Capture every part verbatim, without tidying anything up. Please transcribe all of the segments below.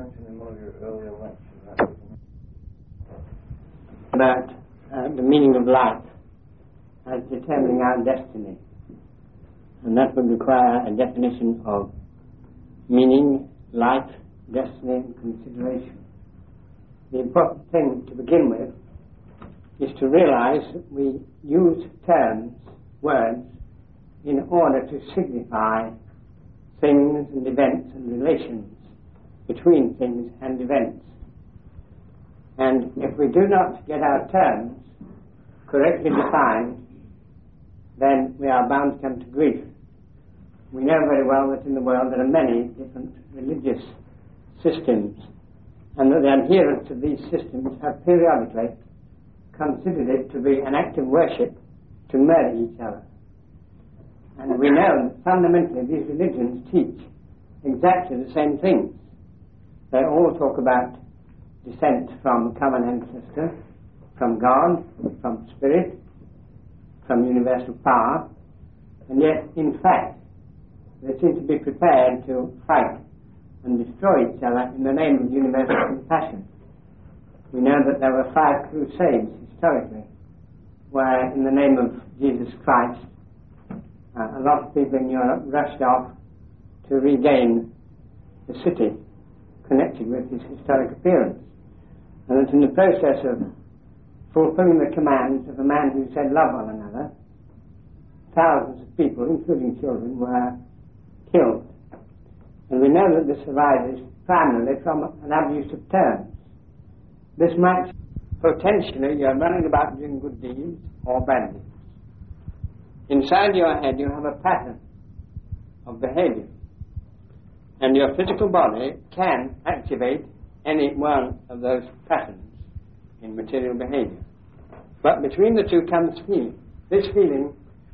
mentioned in one of your earlier lectures about uh, the meaning of life as determining our destiny, and that would require a definition of meaning, life, destiny, and consideration. The important thing to begin with is to realize that we use terms, words, in order to signify things and events and relations between things and events. And if we do not get our terms correctly defined, then we are bound to come to grief. We know very well that in the world there are many different religious systems, and that the adherents of these systems have periodically considered it to be an act of worship to murder each other. And we know that fundamentally these religions teach exactly the same things. They all talk about descent from common ancestor, from God, from spirit, from universal power, and yet in fact they seem to be prepared to fight and destroy each other in the name of universal compassion. We know that there were five crusades historically where in the name of Jesus Christ uh, a lot of people in Europe rushed off to regain the city connected with his historic appearance, and that in the process of fulfilling the commands of a man who said love one another, thousands of people, including children, were killed. And we know that this arises primarily from an abuse of terms. This might potentially, you're running about doing good deeds or bad deeds. Inside your head you have a pattern of behavior, and your physical body can activate any one of those patterns in material behavior. But between the two comes feeling. This feeling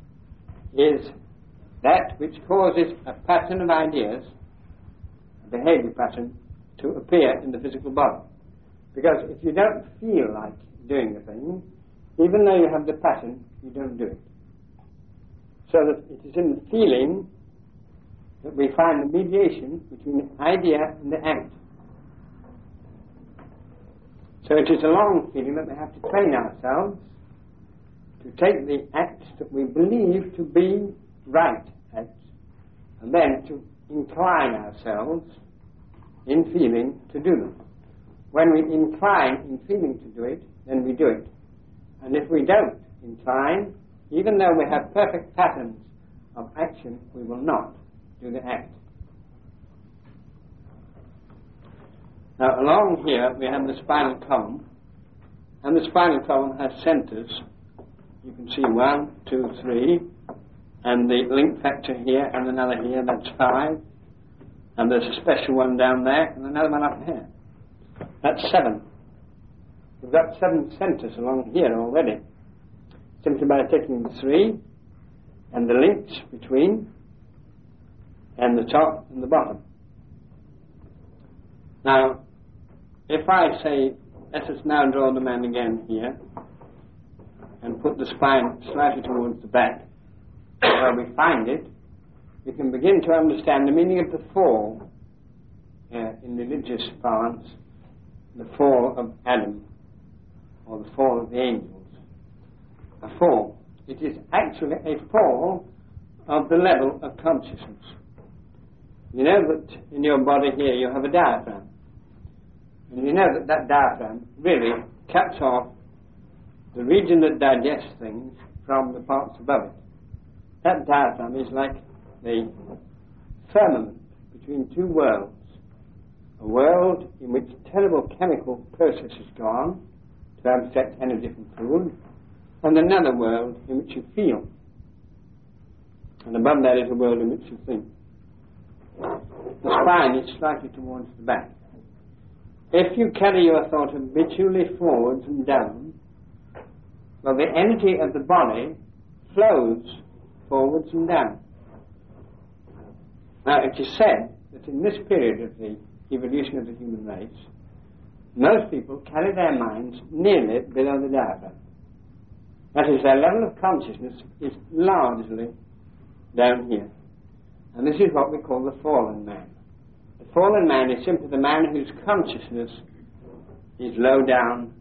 is that which causes a pattern of ideas, a behavior pattern, to appear in the physical body. Because if you don't feel like doing the thing, even though you have the pattern, you don't do it. So that it is in the feeling that we find the mediation between the idea and the act. So it is a long feeling that we have to train ourselves to take the acts that we believe to be right acts, and then to incline ourselves in feeling to do them. When we incline in feeling to do it, then we do it. And if we don't incline, even though we have perfect patterns of action, we will not do the act. Now along here we have the spinal column, and the spinal column has centers. You can see one, two, three, and the link factor here and another here, that's five, and there's a special one down there and another one up here. That's seven. We've got seven centers along here already, simply by taking the three and the links between and the top and the bottom. Now, if I say, let us now draw the man again here and put the spine slightly towards the back, where we find it, we can begin to understand the meaning of the fall uh, in religious parlance, the fall of Adam, or the fall of the angels. A fall. It is actually a fall of the level of consciousness. You know that in your body here you have a diaphragm. And you know that that diaphragm really cuts off the region that digests things from the parts above it. That diaphragm is like the firmament between two worlds. A world in which terrible chemical processes go on to abstract any different food, and another world in which you feel. And above that is a world in which you think. The spine is slightly towards the back. If you carry your thought habitually forwards and down, well, the energy of the body flows forwards and down. Now, it is said that in this period of the evolution of the human race, most people carry their minds nearly below the diaphragm. That is, their level of consciousness is largely down here. And this is what we call the fallen man. The fallen man is simply the man whose consciousness is low down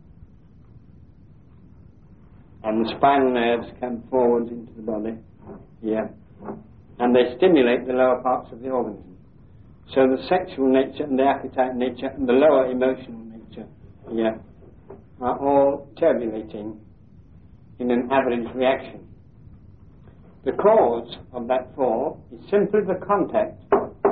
and the spinal nerves come forwards into the body here, and they stimulate the lower parts of the organism. So the sexual nature and the appetite nature and the lower emotional nature here are all turbulating in an average reaction. The cause of that fall is simply the contact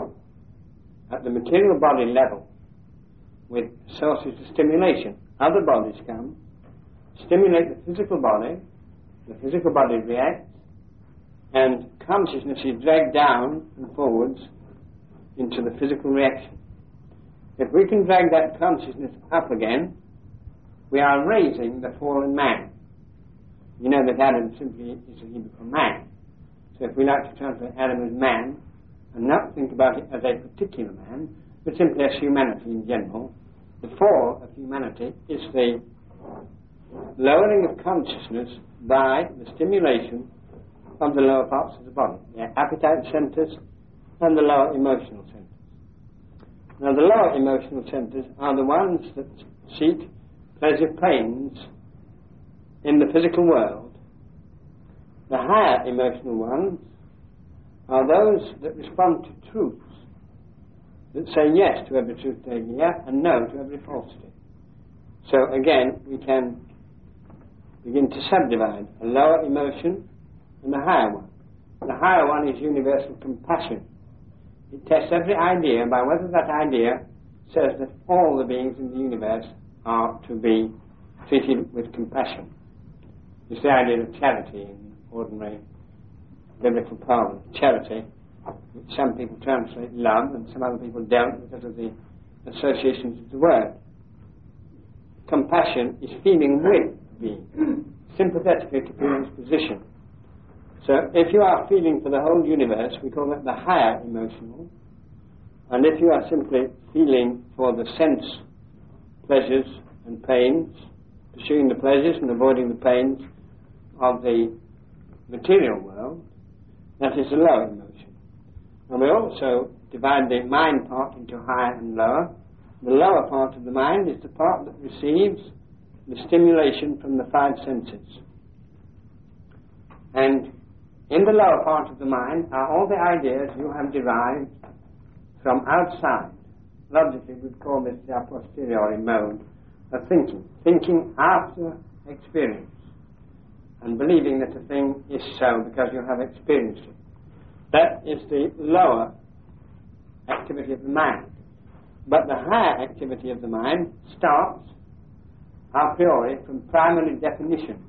at the material body level with sources of stimulation. Other bodies come, stimulate the physical body, the physical body reacts, and consciousness is dragged down and forwards into the physical reaction. If we can drag that consciousness up again, we are raising the fallen man. You know that Adam simply is a Hebrew for man. So if we like to translate Adam as man, and not think about it as a particular man, but simply as humanity in general, the fall of humanity is the lowering of consciousness by the stimulation of the lower parts of the body, the appetite centers and the lower emotional centers. Now the lower emotional centers are the ones that seek pleasure pains in the physical world. The higher emotional ones are those that respond to truths, that say yes to every truth they hear and no to every falsity. So again, we can begin to subdivide a lower emotion and a higher one. The higher one is universal compassion. It tests every idea by whether that idea says that all the beings in the universe are to be treated with compassion. It's the idea of charity in ordinary biblical poem. Charity, which some people translate love and some other people don't because of the associations of the word. Compassion is feeling with being, sympathetically to being's position. So if you are feeling for the whole universe, we call that the higher emotional. And if you are simply feeling for the sense pleasures and pains, pursuing the pleasures and avoiding the pains of the material world, that is the lower emotion. And we also divide the mind part into higher and lower. The lower part of the mind is the part that receives the stimulation from the five senses. And in the lower part of the mind are all the ideas you have derived from outside. Logically, we'd call this the a posteriori mode of thinking. Thinking after experience and believing that a thing is so because you have experienced it. That is the lower activity of the mind. But the higher activity of the mind starts a priori from primary definitions.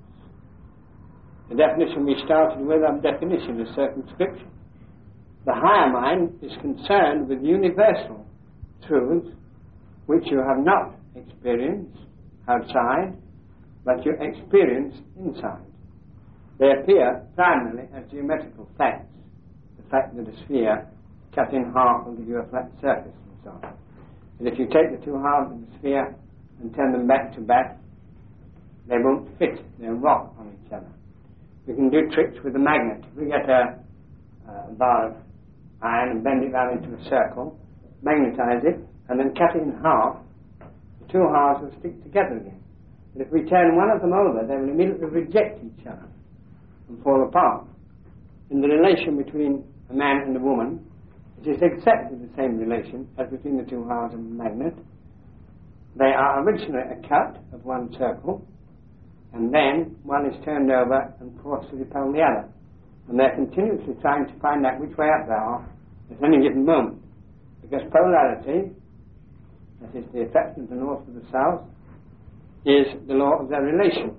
The definition we started with of definition is circumscription. The higher mind is concerned with universal truths which you have not experienced outside, but you experience inside. They appear primarily as geometrical facts. The fact that a sphere cut in half will give you a flat surface and so on. And if you take the two halves of the sphere and turn them back to back, they won't fit. They'll rock on each other. We can do tricks with a magnet. If we get a, a bar of iron and bend it round into a circle, magnetize it, and then cut it in half, the two halves will stick together again. But if we turn one of them over, they will immediately reject each other and fall apart. In the relation between a man and a woman, it is exactly the same relation as between the two halves of a magnet. They are originally a cut of one circle, and then one is turned over and forced to repel the other. And they're continuously trying to find out which way up they are at any given moment. Because polarity, that is the attraction of the north to the south, is the law of their relation.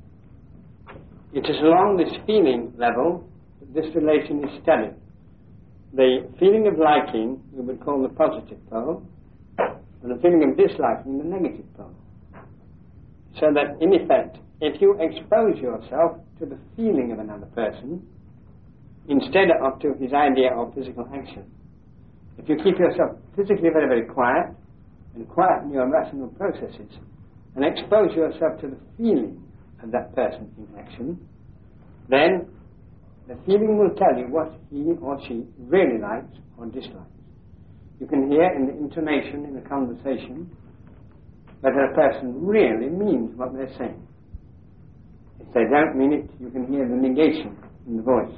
It is along this feeling level that this relation is studied. The feeling of liking we would call the positive pole, and the feeling of disliking the negative pole. So that in effect, if you expose yourself to the feeling of another person, instead of to his idea of physical action, if you keep yourself physically very, very quiet, and quieten your rational processes, and expose yourself to the feeling of that person in action, then the feeling will tell you what he or she really likes or dislikes. You can hear in the intonation in the conversation whether a person really means what they're saying. If they don't mean it, you can hear the negation in the voice.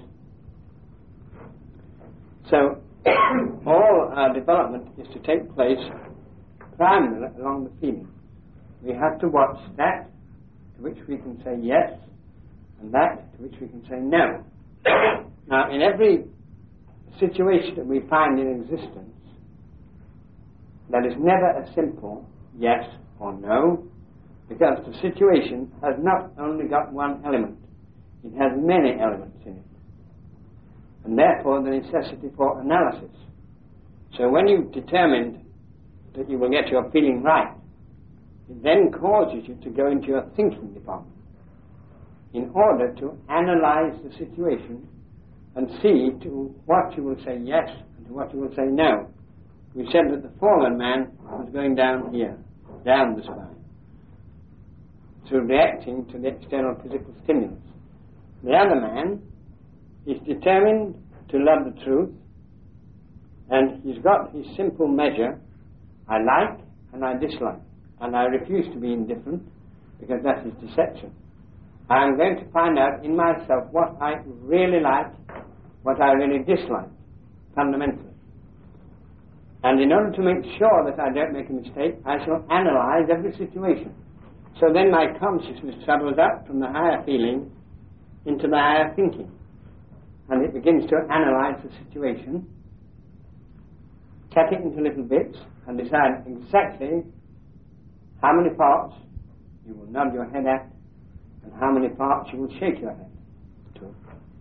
So, all our development is to take place primarily along the feeling. We have to watch that to which we can say yes, and that to which we can say no. Now, in every situation that we find in existence, there is never a simple yes or no, because the situation has not only got one element, it has many elements in it, and therefore the necessity for analysis. So when you've determined that you will get your feeling right, it then causes you to go into your thinking department in order to analyze the situation and see to what you will say yes and to what you will say no. We said that the fallen man was going down here, down the spine, through reacting to the external physical stimulus. The other man is determined to love the truth, and he's got his simple measure: I like and I dislike, and I refuse to be indifferent, because that is deception. I am going to find out in myself what I really like, what I really dislike, fundamentally. And in order to make sure that I don't make a mistake, I shall analyze every situation. So then my consciousness travels up from the higher feeling into the higher thinking, and it begins to analyze the situation, cut it into little bits, and decide exactly how many parts you will nod your head at and how many parts you will shake your head to.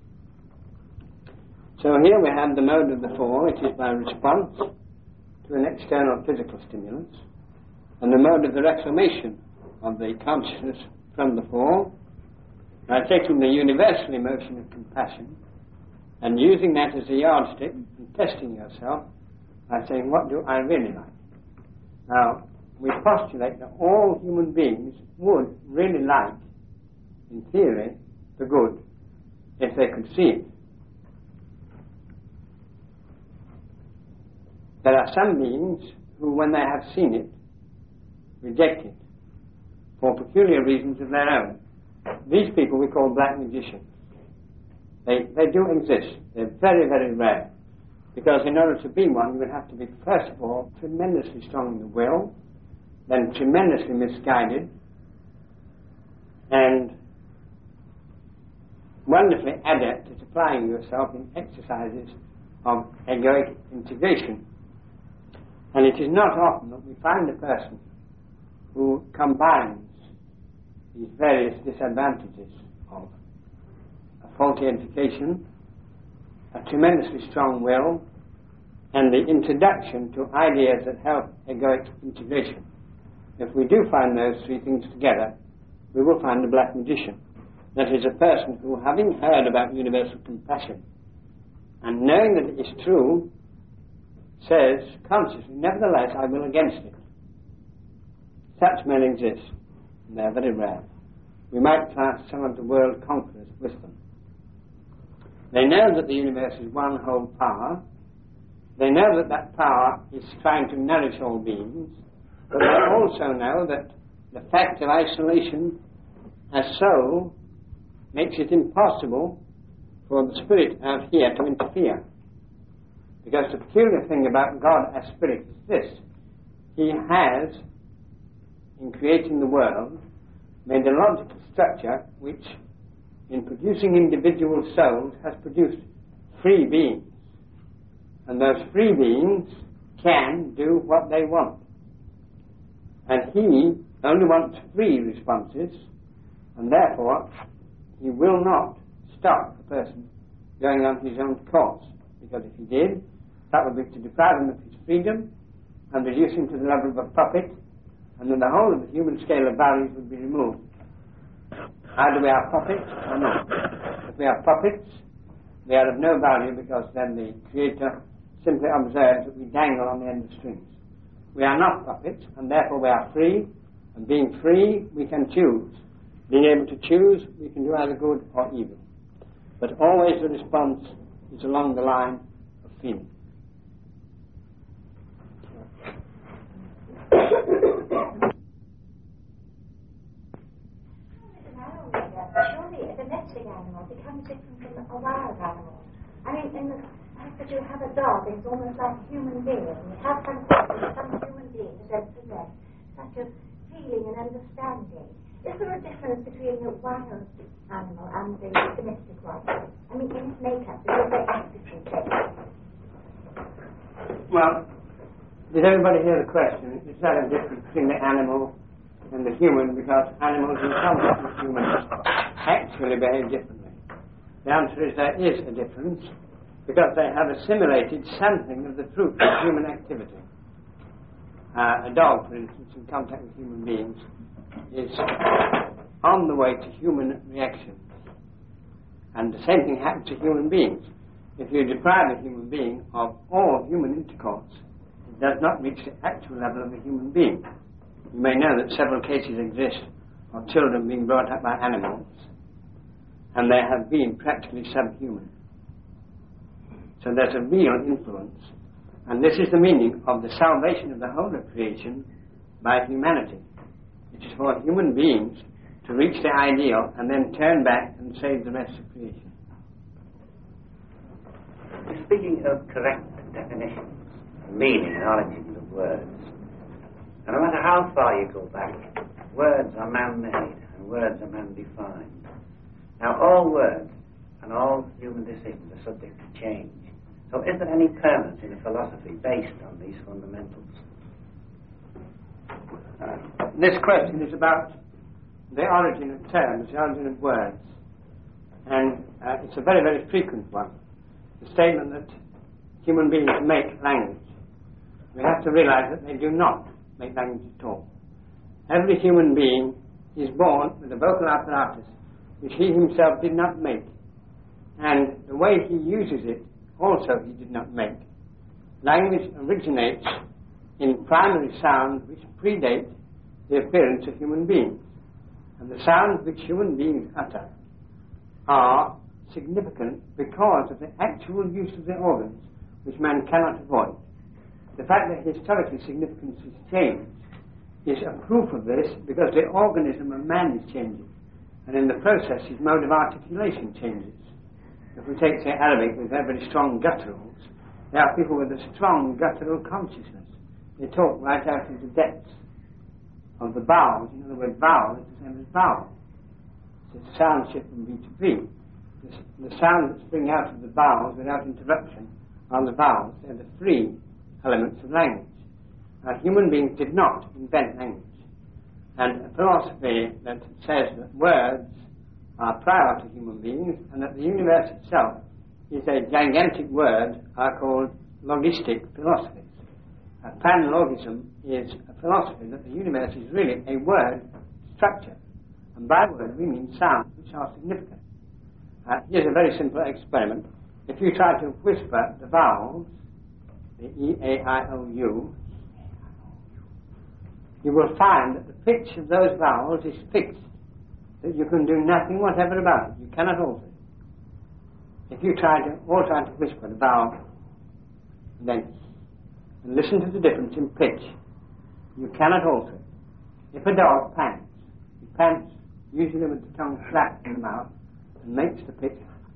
So here we have the mode of the fall. It is by response to an external physical stimulus, and the mode of the reclamation of the consciousness from the fall by taking the universal emotion of compassion and using that as a yardstick and testing yourself by saying, what do I really like? Now, we postulate that all human beings would really like, in theory, the good, if they could see it. There are some beings who, when they have seen it, reject it for peculiar reasons of their own. These people we call black magicians. They, they do exist. They're very, very rare. Because in order to be one, you would have to be, first of all, tremendously strong in the will, then tremendously misguided, and wonderfully adept at applying yourself in exercises of egoic integration. And it is not often that we find a person who combines these various disadvantages of a faulty education, a tremendously strong will, and the introduction to ideas that help egoic integration. If we do find those three things together, we will find the black magician. That is a person who, having heard about universal compassion and knowing that it is true, says consciously, nevertheless, I will against it. Such men exist, and they are very rare. We might class some of the world conquerors with them. They know that the universe is one whole power. They know that that power is trying to nourish all beings, but they also know that the fact of isolation as soul makes it impossible for the spirit out here to interfere. Because the peculiar thing about God as spirit is this: He has, in creating the world, made a logical structure which, in producing individual souls, has produced free beings. And those free beings can do what they want. And He only wants free responses, and therefore He will not stop a person going on his own course. Because if He did, that would be to deprive him of his freedom and reduce him to the level of a puppet, and then the whole of the human scale of values would be removed. Either we are puppets or not. If we are puppets, they are of no value, because then the Creator simply observes that we dangle on the end of strings. We are not puppets, and therefore we are free, and being free, we can choose. Being able to choose, we can do either good or evil. But always the response is along the line of feeling. a wild animal. I mean, in the fact that you have a dog, it's almost like a human being. You have some some human being who don't possess such a feeling and understanding. Is there a difference between the wild animal and the domestic one? I mean, in its makeup, because they act differently. Well, did everybody hear the question? Is there a difference between the animal and the human, because animals in contact with humans actually behave differently? The answer is there is a difference, because they have assimilated something of the truth of human activity. Uh, a dog, for instance, in contact with human beings, is on the way to human reactions. And the same thing happens to human beings. If you deprive a human being of all human intercourse, it does not reach the actual level of a human being. You may know that several cases exist of children being brought up by animals, and they have been practically subhuman. So there's a real influence, and this is the meaning of the salvation of the whole of creation by humanity. It is for human beings to reach the ideal and then turn back and save the rest of creation. Speaking of correct definitions, meaning and origins of words, and no matter how far you go back, words are man-made and words are man-defined. Now, all words and all human decisions are subject to change. So is there any permanence in a philosophy based on these fundamentals? Uh, this question is about the origin of terms, the origin of words. And uh, it's a very, very frequent one. The statement that human beings make language. We have to realize that they do not make language at all. Every human being is born with a vocal apparatus which he himself did not make. And the way he uses it also he did not make. Language originates in primary sounds which predate the appearance of human beings. And the sounds which human beings utter are significant because of the actual use of the organs which man cannot avoid. The fact that historically significance has changed is a proof of this, because the organism of man is changing, and in the process his mode of articulation changes. If we take, say, Arabic with their very strong gutturals, there are people with a strong guttural consciousness. They talk right out of the depths of the bowels. In other words, vowel is the same as vowel. It's a sound shift from B to B. The, the sounds that spring out of the bowels without interruption are the vowels. They're the free elements of language. Now, human beings did not invent language. And a philosophy that says that words are prior to human beings and that the universe itself is a gigantic word are called logistic philosophies. A panlogism is a philosophy that the universe is really a word structure. And by word we mean sounds which are significant. Uh, here's a very simple experiment. If you try to whisper the vowels, the E, A, I, O, U, you will find that the pitch of those vowels is fixed, that you can do nothing whatever about it. You cannot alter it. If you try to, all try to whisper the vowel, and then and listen to the difference in pitch, you cannot alter it. If a dog pants, he pants usually with the tongue flat in the mouth and makes the pitch.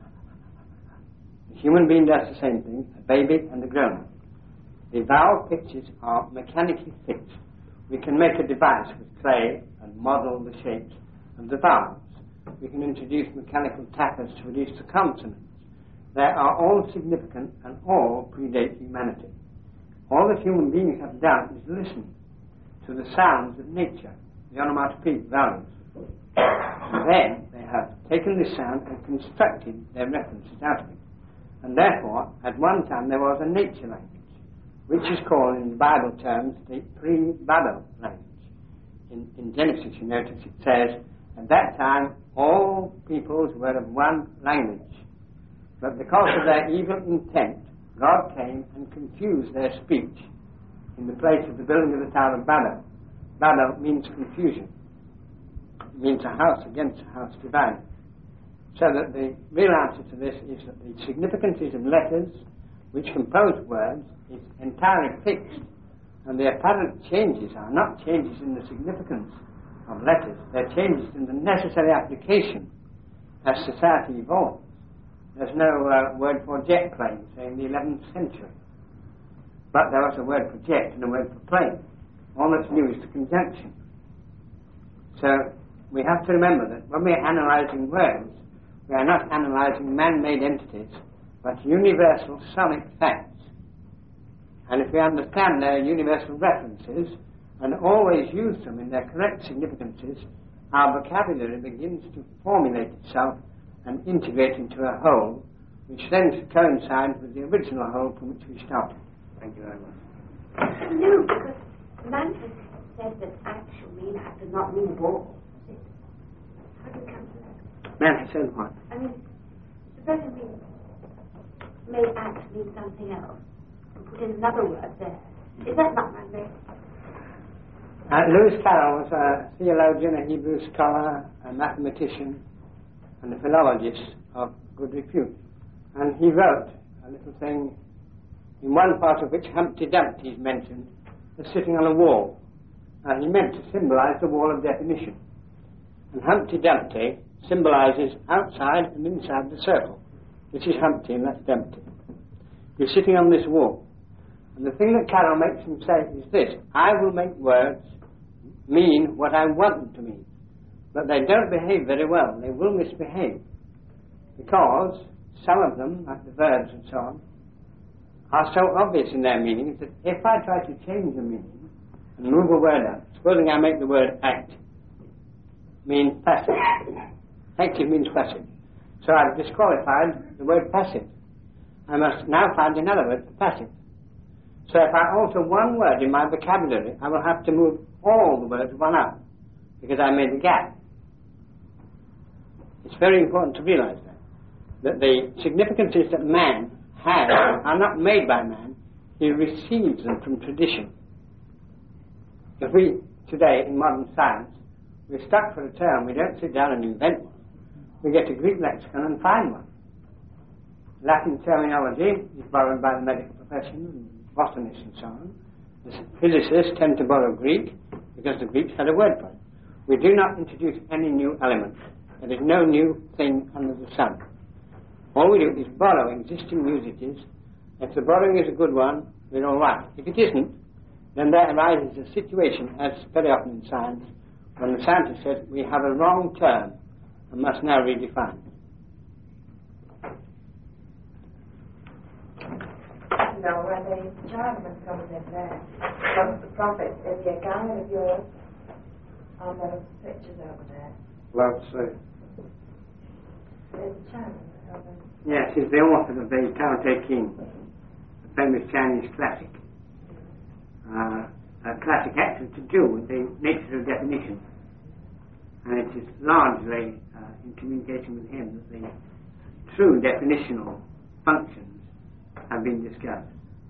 A human being does the same thing, a baby and a grown-up. The vowel pitches are mechanically fixed. We can make a device with clay and model the shapes of the vowels. We can introduce mechanical tappers to produce the consonants. They are all significant and all predate humanity. All that human beings have done is listen to the sounds of nature, the onomatopoeic values. And then they have taken this sound and constructed their references out of it. And therefore, at one time there was a nature language, which is called in Bible terms the pre-Babel language. In, in Genesis, you notice it says, at that time all peoples were of one language. But because of their evil intent, God came and confused their speech in the place of the building of the Tower of Babel. Babel means confusion. It means a house against a house divided. So that the real answer to this is that the significances of letters which compose words is entirely fixed, and the apparent changes are not changes in the significance of letters, they're changes in the necessary application as society evolves. There's no uh, word for jet plane, say in the eleventh century. But there was a word for jet and a word for plane. All that's new is the conjunction. So we have to remember that when we're analysing words, we are not analysing man-made entities, but universal sonic facts. And if we understand their universal references and always use them in their correct significances, our vocabulary begins to formulate itself and integrate into a whole, which then coincides with the original whole from which we started. Thank you very much. No, because Manfred said that actual mean act does not mean ball. How do you come to that? Manfred said what? I mean, supposing we made act mean something else and put in another word there. Is that not Manfred? Uh, Lewis Carroll was a theologian, a Hebrew scholar, a mathematician, and a philologist of good repute. And he wrote a little thing, in one part of which Humpty Dumpty is mentioned, as sitting on a wall. And he meant to symbolize the wall of definition. And Humpty Dumpty symbolizes outside and inside the circle. This is Humpty and that's Dumpty. He's sitting on this wall. And the thing that Carroll makes him say is this: I will make words mean what I want them to mean. But they don't behave very well. They will misbehave. Because some of them, like the verbs and so on, are so obvious in their meanings that if I try to change the meaning and move a word out, supposing I make the word act mean passive. Active means passive. So I've disqualified the word passive. I must now find another word for passive. So if I alter one word in my vocabulary, I will have to move all the words one up, because I made a gap. It's very important to realize that. That the significances that man has are not made by man, he receives them from tradition. If we, today, in modern science, we're stuck for a term, we don't sit down and invent one. We get a Greek lexicon and find one. Latin terminology is borrowed by the medical profession, and botanists and so on. The physicists tend to borrow Greek because the Greeks had a word for it. We do not introduce any new element. There is no new thing under the sun. All we do is borrow existing usages. If the borrowing is a good one, we're all right. If it isn't, then there arises a situation, as very often in science, when the scientist says we have a wrong term and must now redefine. Now, when the Chinaman comes in there, comes the prophet, is he a guy of yours? Oh, there are pictures over there. Well, so. There's a Chinaman over. Yes, he's the author of the Tao Te Ching, the famous Chinese classic. Uh, a classic actually to do with the nature of definition. And it is largely uh, in communication with him that the true definitional functions have been discussed.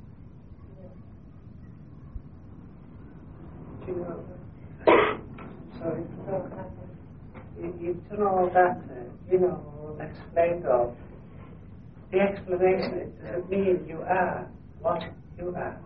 You know, sorry, you, you've done all that, uh, you know, all explained all. The explanation, does it mean you are what you are?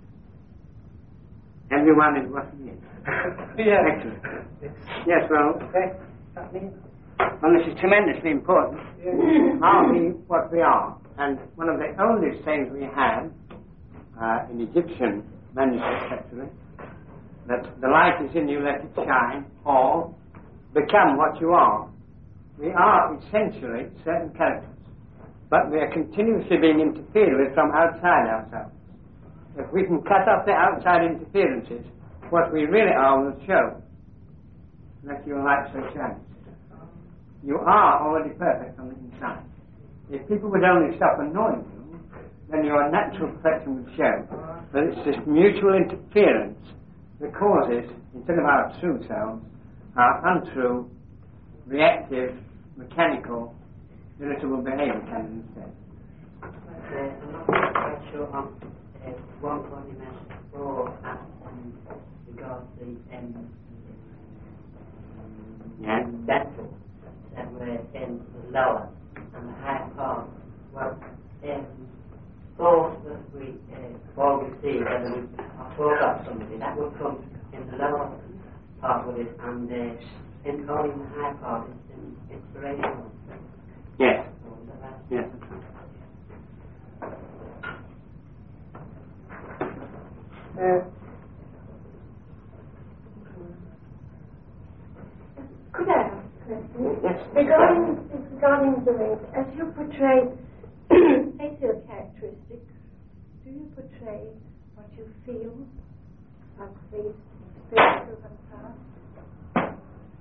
Everyone is what he is. Yeah. Excellent. Yes, well, Okay. That means? well, this is tremendously important. Yeah. Are we what we are? And one of the oldest things we have uh, in Egyptian manuscripts, actually, that the light is in you, let it shine, or become what you are. We are essentially certain characters, but we are continuously being interfered with from outside ourselves. If we can cut off the outside interferences, what we really are will show. Let your light so shine. You are already perfect on the inside. If people would only stop annoying you, then your natural perfection would show. But it's this mutual interference that causes, instead of our true selves, our untrue, reactive, mechanical, irritable behavior comes instead. Uh, I'm not quite sure on uh, one point you mentioned before as um, regards the um, Yeah. dental that were in the lower and the higher part. Well, um, thought that we uh, all we see, whether we are talk about somebody, that would come in the lower part with it, and uh, in calling the higher part is in inspirational. Yes. So, is that right? Yes. Uh, Could I ask a question? Yes. Regarding, regarding the race, as you portray facial characteristics, do you portray what you feel as the experience of the past?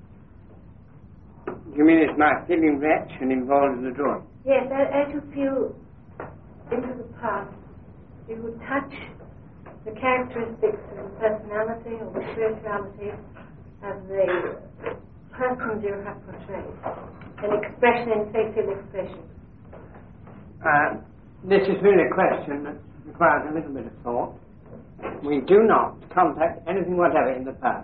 You mean is my feeling reaction involved in the drawing? Yes, as, as you feel into the past, you would touch the characteristics of the personality or the spirituality of the persons you have portrayed, an expression in facial expression. Uh, this is really a question that requires a little bit of thought. We do not contact anything whatever in the past.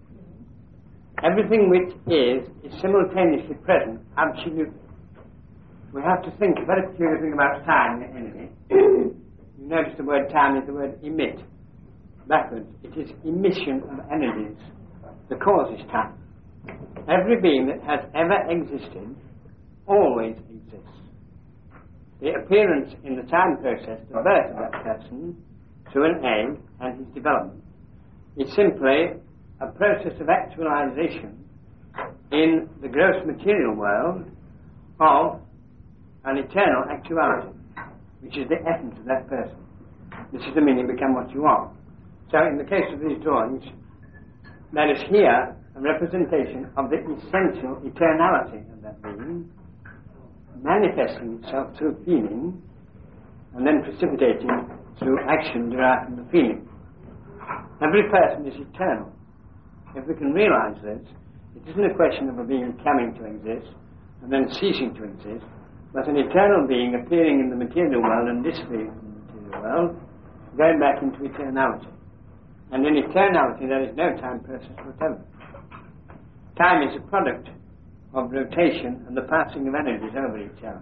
Everything which is is simultaneously present, absolutely. We have to think a very peculiar thing about time, anyway. You notice the word time is the word emit. Backwards, it is emission of energies. The cause is time. Every being that has ever existed always exists. The appearance in the time process, the birth of that person, through an egg and his development, is simply a process of actualization in the gross material world of an eternal actuality, which is the essence of that person. This is the meaning, become what you are. So in the case of these drawings, there is here a representation of the essential eternality of that being, manifesting itself through feeling and then precipitating through action derived from the feeling. Every person is eternal. If we can realize this, it isn't a question of a being coming to exist and then ceasing to exist, but an eternal being appearing in the material world and disappearing from the material world, going back into eternality. And in eternality there is no time process whatever. Time is a product of rotation and the passing of energies over each other.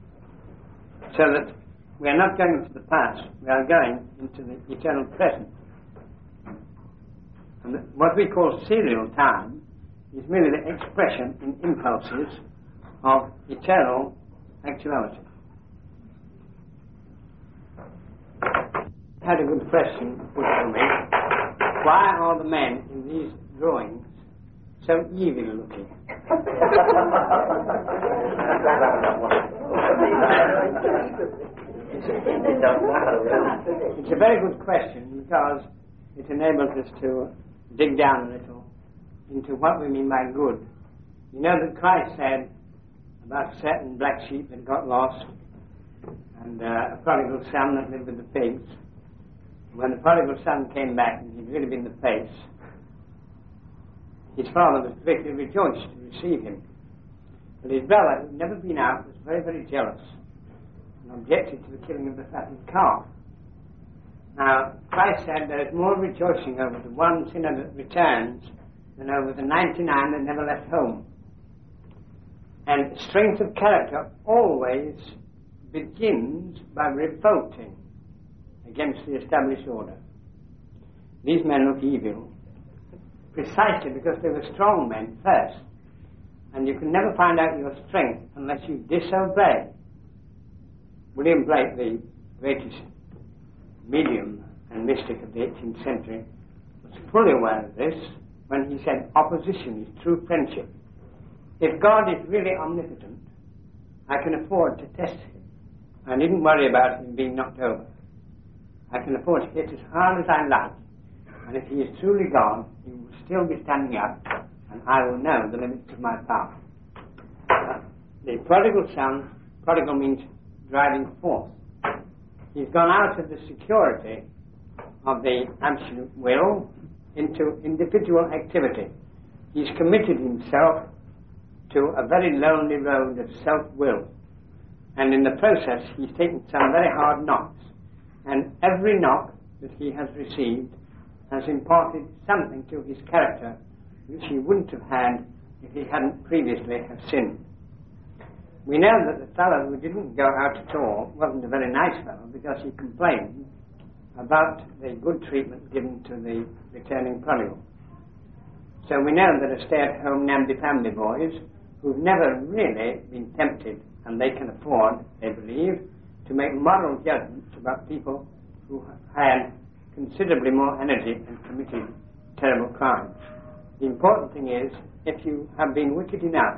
So that we are not going to the past, we are going into the eternal present. And the, what we call serial time is merely the expression in impulses of eternal actuality. I had a good question put to me. Why are the men in these drawings so evil looking? It's a very good question because it enables us to dig down a little into what we mean by good. You know that Christ said about a certain black sheep that got lost and uh, a prodigal son that lived with the pigs. When the prodigal son came back and he'd really been the face, his father was greatly rejoiced to receive him. But his brother, who'd never been out, was very, very jealous and objected to the killing of the fattened calf. Now, Christ said there is more rejoicing over the one sinner that returns than over the ninety-nine that never left home. And strength of character always begins by revolting against the established order. These men look evil precisely because they were strong men first. And you can never find out your strength unless you disobey. William Blake, the greatest medium and mystic of the eighteenth century, was fully aware of this when he said opposition is true friendship. If God is really omnipotent, I can afford to test him. I needn't worry about him being knocked over. I can afford to hit as hard as I like. And if he is truly God, he will still be standing up, and I will know the limits of my power. Uh, the prodigal son, prodigal means driving forth. He's gone out of the security of the absolute will into individual activity. He's committed himself to a very lonely road of self-will. And in the process, he's taken some very hard knocks. And every knock that he has received has imparted something to his character which he wouldn't have had if he hadn't previously have sinned. We know that the fellow who didn't go out at all wasn't a very nice fellow because he complained about the good treatment given to the returning prodigal. So we know that a stay-at-home namby-pamby boys who've never really been tempted, and they can afford, they believe, to make moral judgments about people who had considerably more energy and committed terrible crimes. The important thing is, if you have been wicked enough,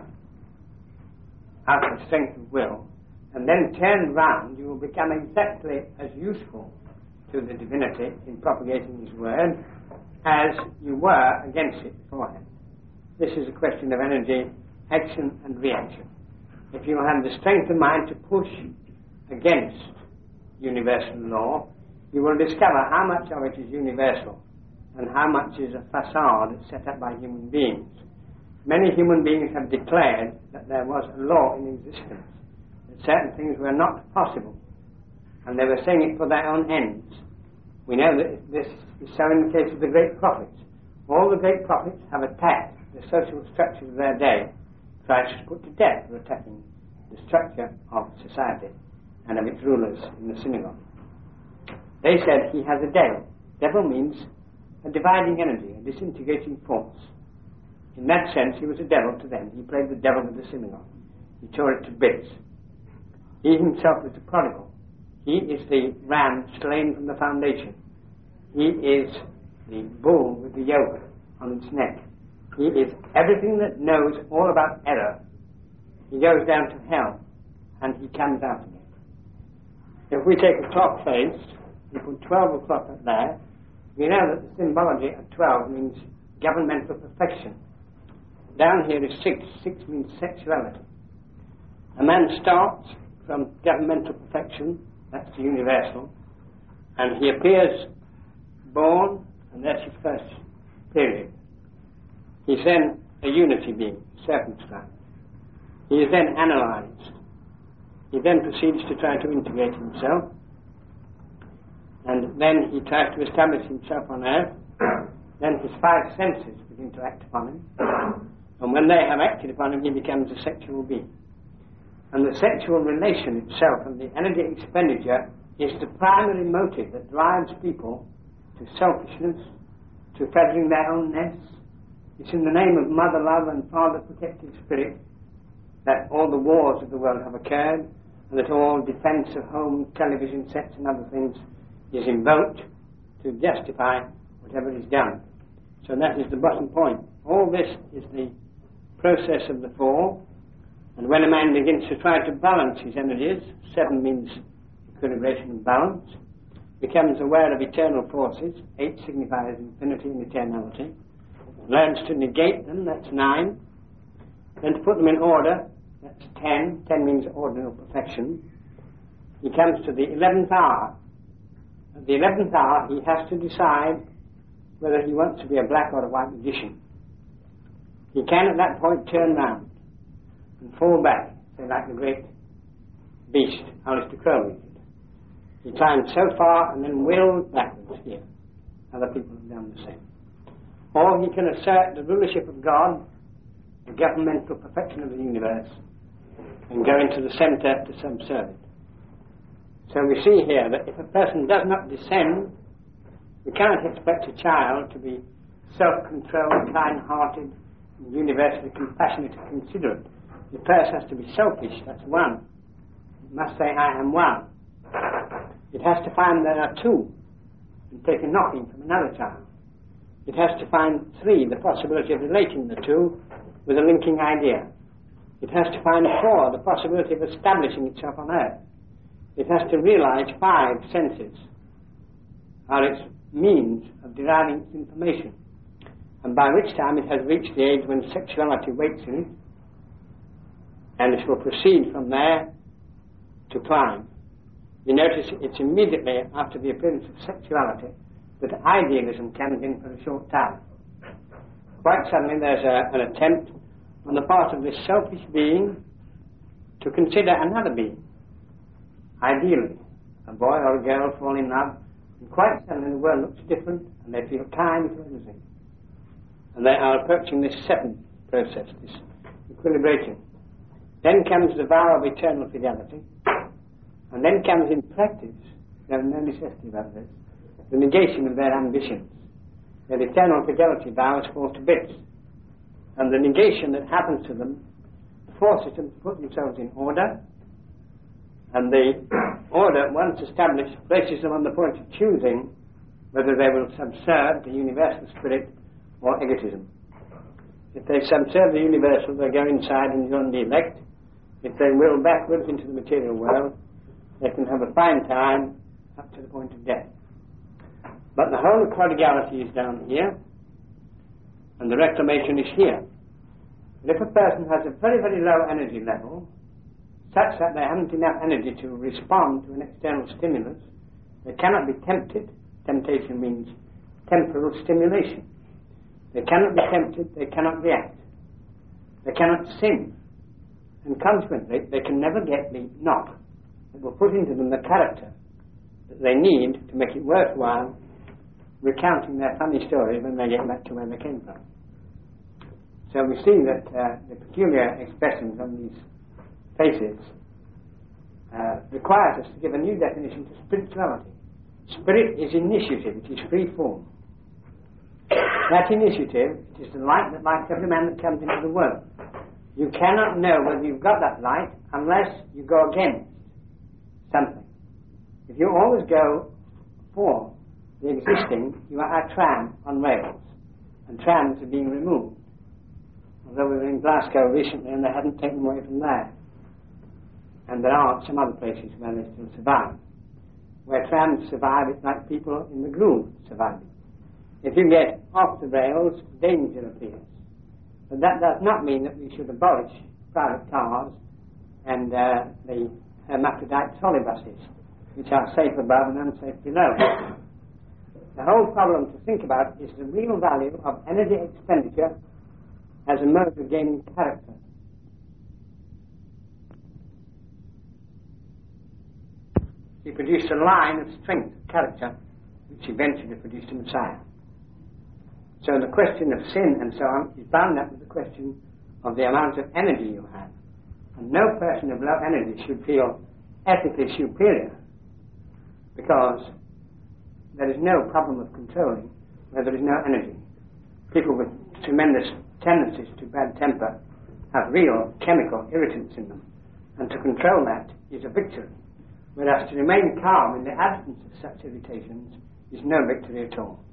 out of strength of will, and then turn round, you will become exactly as useful to the divinity in propagating his word as you were against it beforehand. This is a question of energy, action and reaction. If you have the strength of mind to push against universal law, you will discover how much of it is universal and how much is a facade set up by human beings. Many human beings have declared that there was a law in existence, that certain things were not possible, and they were saying it for their own ends. We know that this is so in the case of the great prophets. All the great prophets have attacked the social structures of their day. Christ was put to death for attacking the structure of society and of its rulers in the synagogue. They said he has a devil. Devil means a dividing energy, a disintegrating force. In that sense, he was a devil to them. He played the devil with the synagogue. He tore it to bits. He himself was the prodigal. He is the ram slain from the foundation. He is the bull with the yoke on its neck. He is everything that knows all about error. He goes down to hell, and he comes out again. If we take a clock face, we put twelve o'clock up there, we know that the symbology of twelve means governmental perfection. Down here is six. Six means sexuality. A man starts from governmental perfection, that's the universal, and he appears born, and that's his first period. He's then a unity being, circumscribed. He is then analyzed. He then proceeds to try to integrate himself, and then he tries to establish himself on earth. Then his five senses begin to act upon him, and when they have acted upon him, he becomes a sexual being. And the sexual relation itself and the energy expenditure is the primary motive that drives people to selfishness, to feathering their own nests. It's in the name of mother love and father protective spirit that all the wars of the world have occurred, and that all defense of home television sets and other things is invoked to justify whatever is done. So that is the bottom point. All this is the process of the fall, and when a man begins to try to balance his energies, seven means equilibration and balance, becomes aware of eternal forces, eight signifies infinity and eternality, learns to negate them, that's nine, then to put them in order, that's ten, ten means ordinal perfection. He comes to the eleventh hour. At the eleventh hour, he has to decide whether he wants to be a black or a white magician. He can at that point turn round and fall back, say like the great beast, Alistair Crowley did. He climbed so far and then wheeled backwards here. Other people have done the same. Or he can assert the rulership of God, the governmental perfection of the universe, and go into the centre to subserve it. So we see here that if a person does not descend, we cannot expect a child to be self-controlled, kind-hearted, and universally compassionate and considerate. The person has to be selfish, that's one. It must say, I am one. It has to find there are two, and take a knocking from another child. It has to find three, the possibility of relating the two with a linking idea. It has to find four, the possibility of establishing itself on earth. It has to realize five senses are its means of deriving its information, and by which time it has reached the age when sexuality waits in it, and it will proceed from there to climb. You notice it's immediately after the appearance of sexuality that idealism comes in for a short time. Quite suddenly there's a, an attempt on the part of this selfish being to consider another being. Ideally, a boy or a girl fall in love, and quite suddenly the world looks different, and they feel kind for everything. And they are approaching this seventh process, this equilibrating. Then comes the vow of eternal fidelity, and then comes in practice, there's no necessity about this, the negation of their ambitions. Their eternal fidelity vows fall to bits, and the negation that happens to them forces them to put themselves in order, and the order, once established, places them on the point of choosing whether they will subserve the universal spirit or egotism. If they subserve the universal, they go inside and join the elect. If they will backwards into the material world, they can have a fine time up to the point of death. But the whole prodigality is down here, and the reclamation is here. But if a person has a very, very low energy level, such that they haven't enough energy to respond to an external stimulus, they cannot be tempted. Temptation means temporal stimulation. They cannot be tempted, they cannot react. They cannot sin. And consequently, they can never get the knock that will put into them the character that they need to make it worthwhile recounting their funny stories when they get back to where they came from. So we see that uh, the peculiar expressions on these faces uh, requires us to give a new definition to spirituality. Spirit is initiative, it is free form. That initiative, it is the light that lights every man that comes into the world. You cannot know whether you've got that light unless you go against something. If you always go for the existing, you are a tram on rails, and trams are being removed. Although we were in Glasgow recently and they hadn't taken them away from there. And there are some other places where they still survive. Where trams survive, it's like people in the groove surviving. If you get off the rails, danger appears. But that does not mean that we should abolish private cars and uh, the hermaphrodite trolleybuses, which are safe above and unsafe below. The whole problem to think about is the real value of energy expenditure as a mode of gaining character. He produced a line of strength, character, which eventually produced a Messiah. So the question of sin and so on is bound up with the question of the amount of energy you have. And no person of low energy should feel ethically superior, because there is no problem of controlling where there is no energy. People with tremendous tendencies to bad temper have real chemical irritants in them, and to control that is a victory, whereas to remain calm in the absence of such irritations is no victory at all.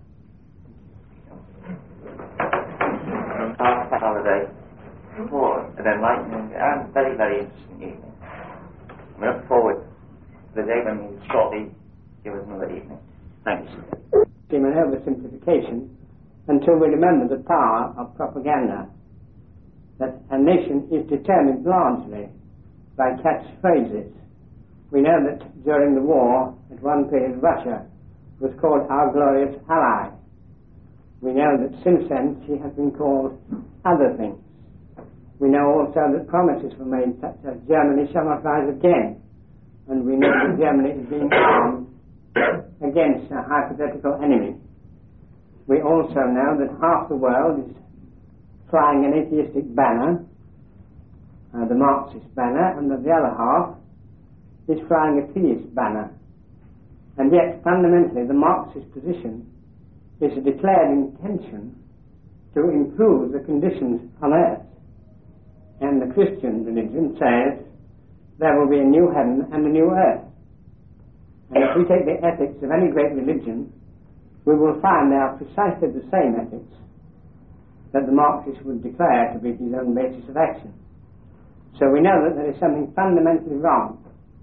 After holiday, for an enlightening and very, very interesting evening. We look forward to the day when you shortly give us another evening. Thanks. An oversimplification until we remember the power of propaganda, that a nation is determined largely by catchphrases. We know that during the war, at one period, Russia was called our glorious ally. We know that since then she has been called other things. We know also that promises were made such as Germany shall not rise again, and we know that Germany is being armed against a hypothetical enemy. We also know that half the world is flying an atheistic banner, uh, the Marxist banner, and that the other half is flying a theist banner. And yet, fundamentally, the Marxist position is a declared intention to improve the conditions on earth. And the Christian religion says there will be a new heaven and a new earth. And if we take the ethics of any great religion, we will find they are precisely the same ethics that the Marxist would declare to be his own basis of action. So we know that there is something fundamentally wrong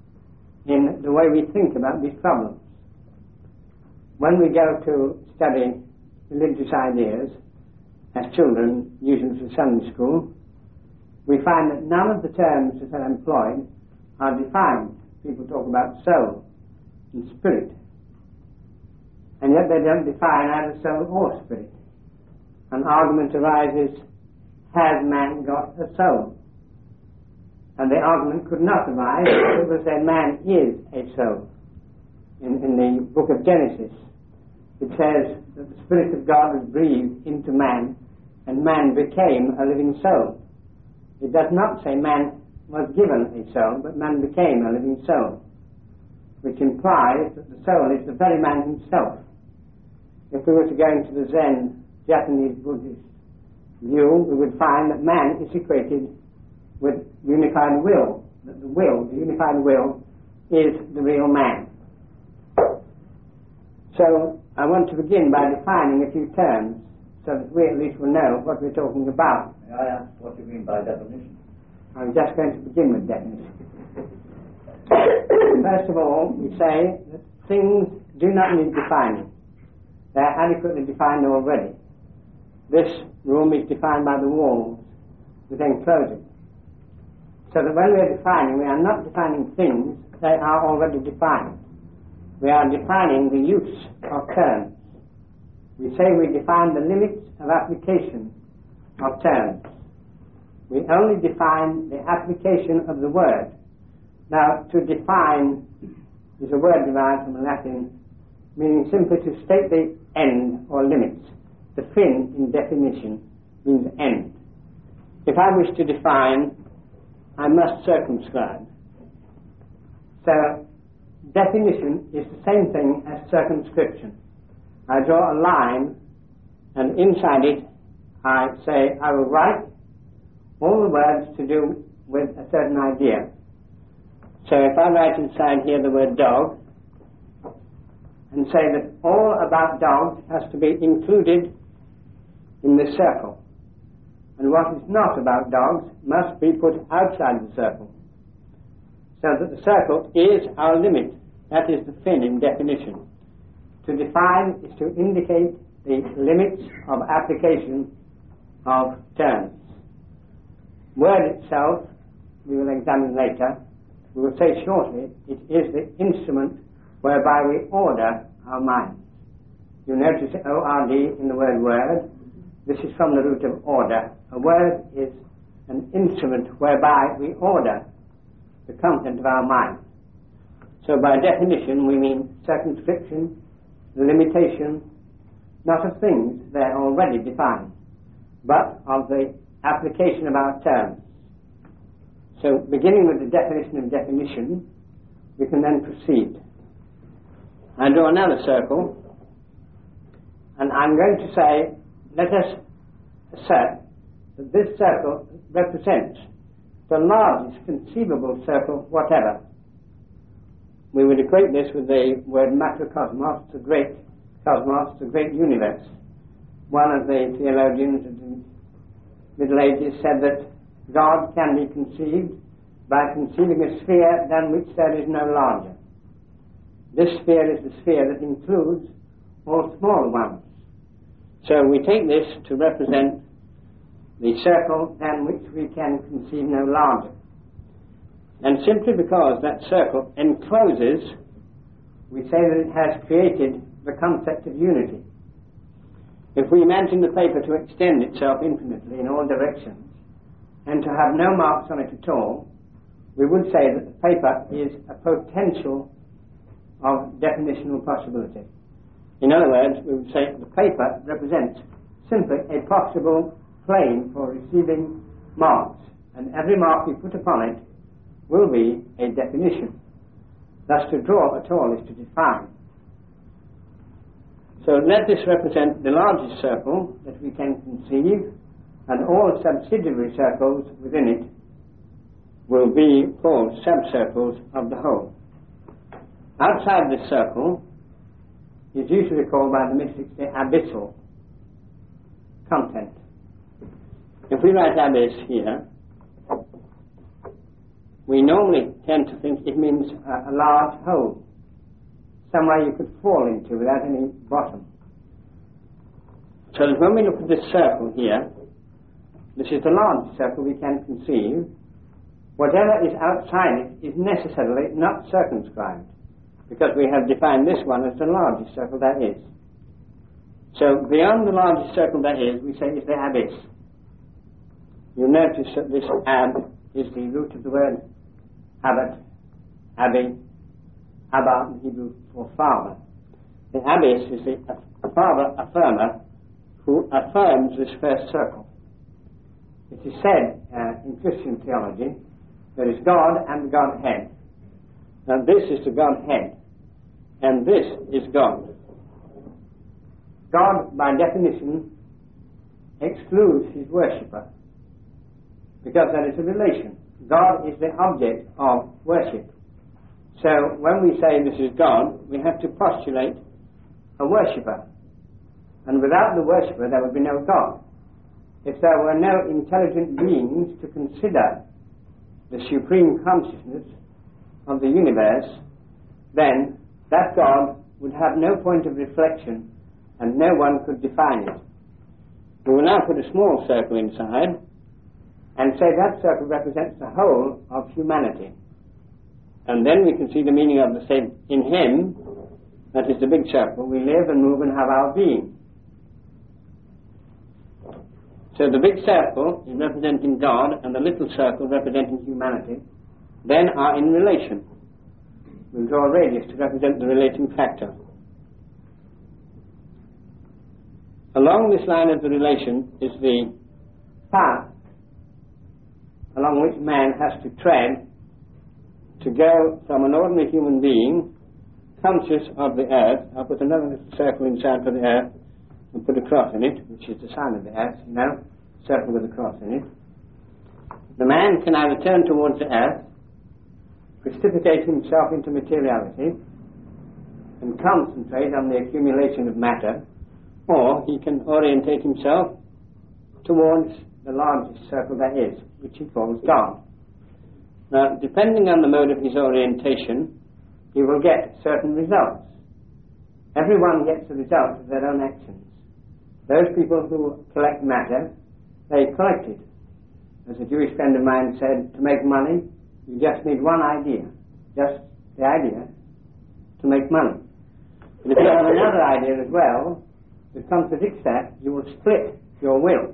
in the way we think about these problems. When we go to study religious ideas as children, usually for Sunday school, we find that none of the terms that are employed are defined. People talk about soul and spirit, and yet they don't define either soul or spirit. An argument arises, has man got a soul? And the argument could not arise if it was that man is a soul. In, in the book of Genesis, it says that the Spirit of God was breathed into man, and man became a living soul. It does not say man was given a soul, but man became a living soul, which implies that the soul is the very man himself. If we were to go into the Zen, Japanese Buddhist view, we would find that man is equated with unified will, that the will, the unified will, is the real man. So I want to begin by defining a few terms so that we at least will know what we're talking about. May I ask what you mean by definition? I'm just going to begin with definition. First of all, we say that things do not need defining. They are adequately defined already. This room is defined by the walls with enclosures. So that when we are defining, we are not defining things, they are already defined. We are defining the use of terms. We say we define the limits of application of terms. We only define the application of the word. Now, to define is a word derived from the Latin, meaning simply to state the end or limits. The fin in definition means end. If I wish to define, I must circumscribe. So, definition is the same thing as circumscription. I draw a line, and inside it I say I will write all the words to do with a certain idea. So if I write inside here the word dog, and say that all about dogs has to be included in this circle, and what is not about dogs must be put outside the circle, so that the circle is our limit. That is the fin in definition. To define is to indicate the limits of application of terms. Word itself, we will examine later. We will say shortly, it is the instrument whereby we order our minds. You notice O R D in the word word. This is from the root of order. A word is an instrument whereby we order the content of our mind. So by definition we mean circumscription, limitation, not of things, they're already defined, but of the application of our terms. So beginning with the definition of definition, we can then proceed. I draw another circle, and I'm going to say, let us assert that this circle represents the largest conceivable circle whatever. We would equate this with the word macrocosmos, the great cosmos, the great universe. One of the theologians of the Middle Ages said that God can be conceived by conceiving a sphere than which there is no larger. This sphere is the sphere that includes all smaller ones. So we take this to represent the circle than which we can conceive no larger. And simply because that circle encloses, we say that it has created the concept of unity. If we imagine the paper to extend itself infinitely in all directions, and to have no marks on it at all, we would say that the paper is a potential of definitional possibility. In other words, we would say the paper represents simply a possible plane for receiving marks, and every mark we put upon it will be a definition. Thus, to draw at all is to define. So let this represent the largest circle that we can conceive, and all subsidiary circles within it will be called subcircles of the whole. Outside this circle is usually called by the mystics the abyssal content. If we write abyss here, we normally tend to think it means a, a large hole, somewhere you could fall into without any bottom. So that when we look at this circle here, this is the largest circle we can conceive. Whatever is outside it is necessarily not circumscribed, because we have defined this one as the largest circle there is. So beyond the largest circle there is, we say is the abyss. You'll notice that this ab is the root of the word abbot, abbey, abba in Hebrew for father. The abyss is the father affirmer who affirms this first circle. It is said uh, in Christian theology, there is God and Godhead. Now this is the Godhead, and this is God. God, by definition, excludes his worshipper, because there is a relation. God is the object of worship. So when we say this is God, we have to postulate a worshipper. And without the worshipper there would be no God. If there were no intelligent beings to consider the supreme consciousness of the universe, then that God would have no point of reflection and no one could define it. We will now put a small circle inside and say that circle represents the whole of humanity. And then we can see the meaning of the same. In Him, that is the big circle, we live and move and have our being. So the big circle is representing God and the little circle representing humanity then are in relation. We'll draw a radius to represent the relating factor. Along this line of the relation is the path along which man has to tread to go from an ordinary human being conscious of the earth. I'll put another little circle inside for the earth and put a cross in it, which is the sign of the earth, you know, circle with a cross in it. The man can either turn towards the earth, precipitate himself into materiality, and concentrate on the accumulation of matter, or he can orientate himself towards the largest circle there is, which he calls God. Now, depending on the mode of his orientation, he will get certain results. Everyone gets the result of their own actions. Those people who collect matter, they collect it. As a Jewish friend of mine said, to make money, you just need one idea, just the idea to make money. And if you have another idea as well that contradicts that, you will split your will.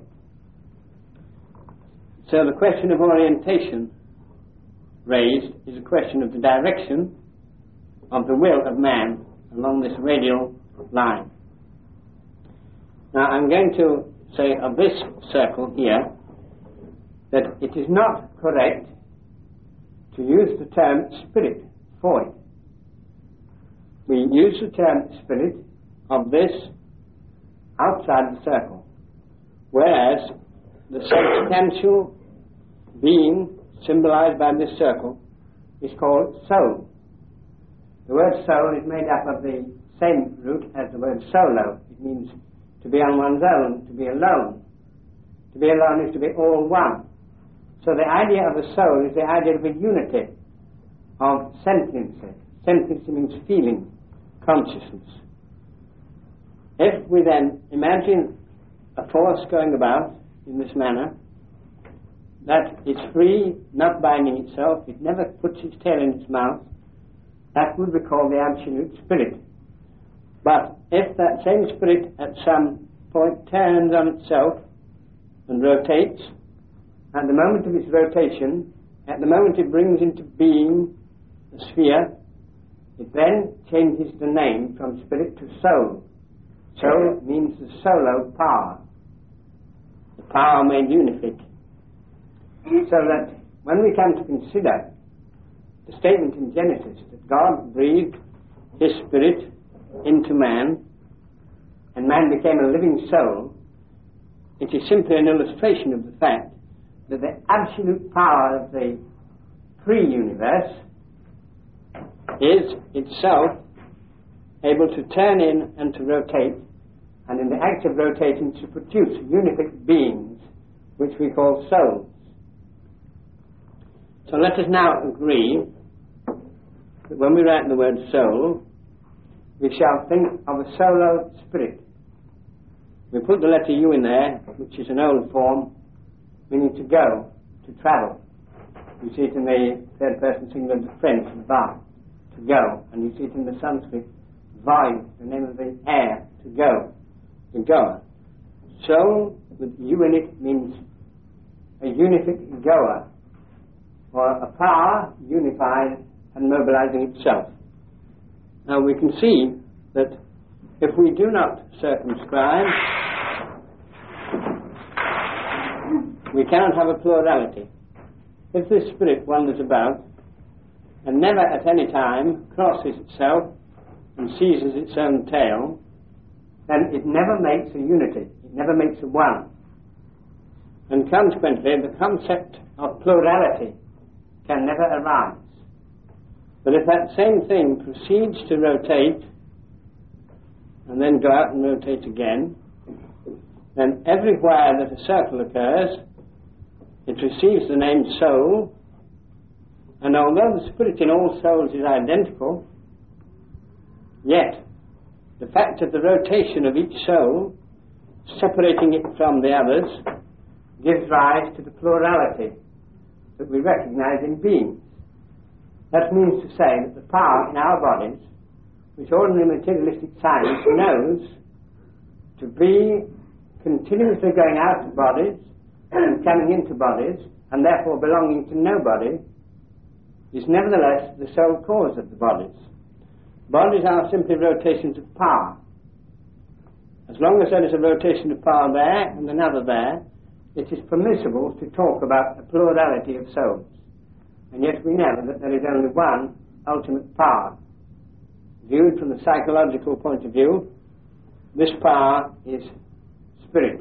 So the question of orientation raised is a question of the direction of the will of man along this radial line. Now I'm going to say of this circle here that it is not correct to use the term spirit for it. We use the term spirit of this outside the circle, whereas the substantial being symbolized by this circle is called soul. The word soul is made up of the same root as the word solo. It means to be on one's own, to be alone. To be alone is to be all one. So the idea of a soul is the idea of a unity of sentiency. Sentiency means feeling, consciousness. If we then imagine a force going about in this manner, that is free, not binding itself, it never puts its tail in its mouth, that would be called the absolute spirit. But if that same spirit at some point turns on itself and rotates, at the moment of its rotation, at the moment it brings into being a sphere, it then changes the name from spirit to soul. Soul means the solo power, the power made unific. So that when we come to consider the statement in Genesis that God breathed His Spirit into man and man became a living soul, it is simply an illustration of the fact that the absolute power of the pre-universe is itself able to turn in and to rotate, and in the act of rotating to produce unific beings which we call souls. So let us now agree that when we write the word soul, we shall think of a solo spirit. We put the letter U in there, which is an old form, meaning to go, to travel. You see it in the third person singular of the French, va, to go. And you see it in the Sanskrit, vayu, the name of the air, to go, the goer. Soul, with U in it, means a unific goer, or a power unified and mobilizing itself. Now we can see that if we do not circumscribe, we cannot have a plurality. If this spirit wanders about and never at any time crosses itself and seizes its own tail, then it never makes a unity, it never makes a one. And consequently, the concept of plurality can never arise. But if that same thing proceeds to rotate and then go out and rotate again, then everywhere that a circle occurs, it receives the name soul, and although the spirit in all souls is identical, yet the fact of the rotation of each soul, separating it from the others, gives rise to the plurality that we recognize in beings. That means to say that the power in our bodies, which ordinary materialistic science knows to be continuously going out of bodies and coming into bodies, and therefore belonging to nobody, is nevertheless the sole cause of the bodies. Bodies are simply rotations of power. As long as there is a rotation of power there and another there, it is permissible to talk about a plurality of souls. And yet we know that there is only one ultimate power. Viewed from the psychological point of view, this power is spirit.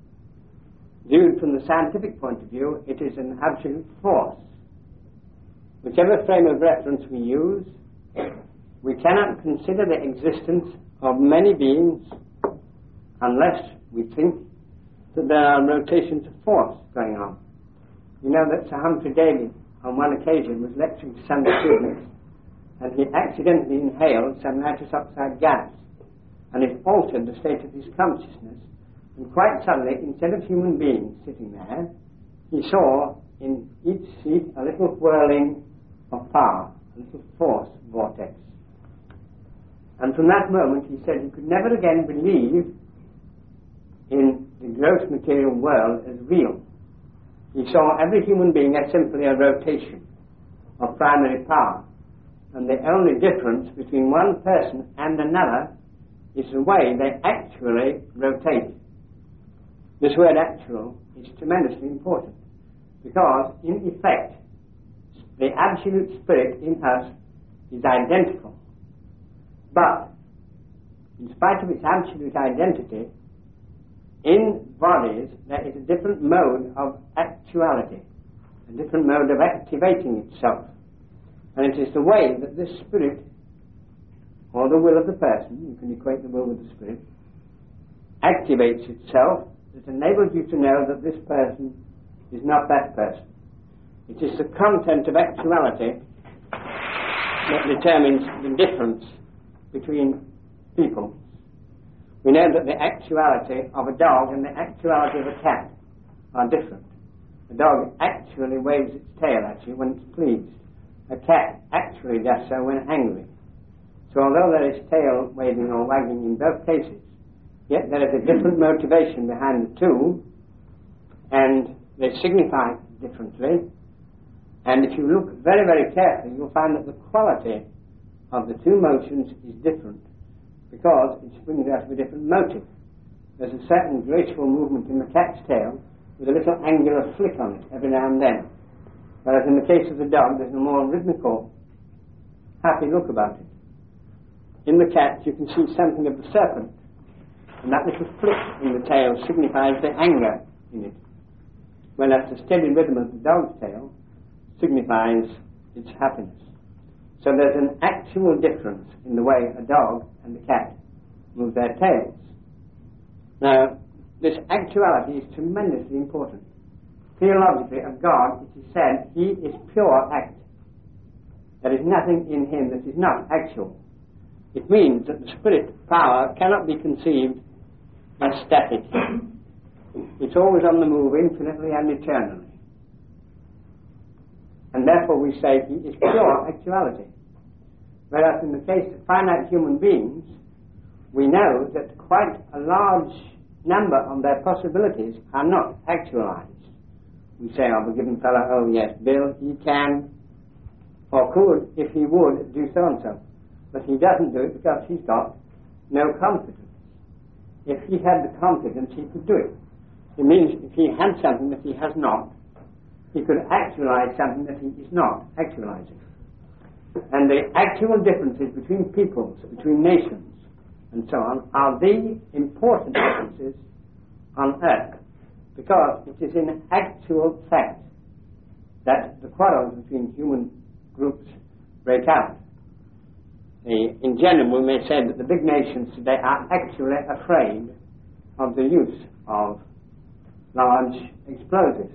Viewed from the scientific point of view, it is an absolute force. Whichever frame of reference we use, we cannot consider the existence of many beings unless we think that there are rotations of force going on. You know that Sir Humphrey Davy on one occasion was lecturing to some students, and he accidentally inhaled some nitrous oxide gas, and it altered the state of his consciousness, and quite suddenly, instead of human beings sitting there, he saw in each seat a little whirling of power, a little force vortex. And from that moment he said he could never again believe in the gross material world as real. He saw every human being as simply a rotation of primary power, and the only difference between one person and another is the way they actually rotate. This word actual is tremendously important, because in effect the absolute spirit in us is identical, but in spite of its absolute identity, in bodies there is a different mode of actuality, a different mode of activating itself. And it is the way that this spirit, or the will of the person, you can equate the will with the spirit, activates itself, that enables you to know that this person is not that person. It is the content of actuality that determines the difference between people. We know that the actuality of a dog and the actuality of a cat are different. A dog actually waves its tail at you when it's pleased. A cat actually does so when angry. So although there is tail waving or wagging in both cases, yet there is a different motivation behind the two, and they signify differently. And if you look very, very carefully, you'll find that the quality of the two motions is different, because it springs out of a different motive. There's a certain graceful movement in the cat's tail with a little angular flick on it every now and then, whereas in the case of the dog there's a more rhythmical, happy look about it. In the cat you can see something of the serpent, and that little flick in the tail signifies the anger in it, whereas the steady rhythm of the dog's tail signifies its happiness. So there's an actual difference in the way a dog and a cat move their tails. Now, this actuality is tremendously important. Theologically, of God, it is said, He is pure act. There is nothing in Him that is not actual. It means that the spirit power cannot be conceived as static. It's always on the move, infinitely and eternally. And therefore we say He is pure actuality. Whereas in the case of finite human beings, we know that quite a large number of their possibilities are not actualized. We say of a given fellow, oh yes, Bill, he can or could, if he would, do so and so. But he doesn't do it because he's got no confidence. If he had the confidence, he could do it. It means if he had something that he has not, he could actualize something that he is not actualizing. And the actual differences between peoples, between nations, and so on, are the important differences on earth, because it is in actual fact that the quarrels between human groups break out. in general, we may say that the big nations today are actually afraid of the use of large explosives.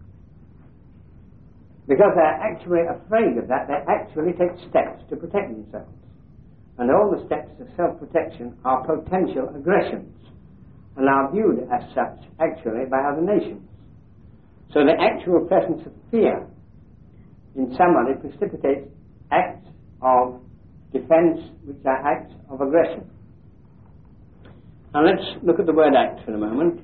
Because they're actually afraid of that, they actually take steps to protect themselves. And all the steps of self-protection are potential aggressions and are viewed as such actually by other nations. So the actual presence of fear in somebody precipitates acts of defense which are acts of aggression. Now let's look at the word act for a moment.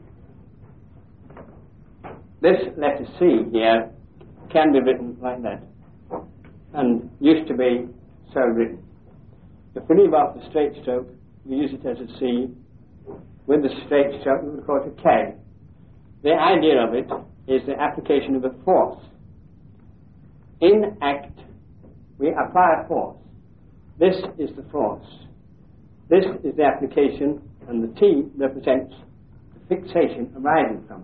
This letter C here can be written like that, and used to be so written. If we leave off the straight stroke, we use it as a C. With the straight stroke, we would call it a K. The idea of it is the application of a force. In act, we apply a force. This is the force. This is the application, and the T represents the fixation arising from it.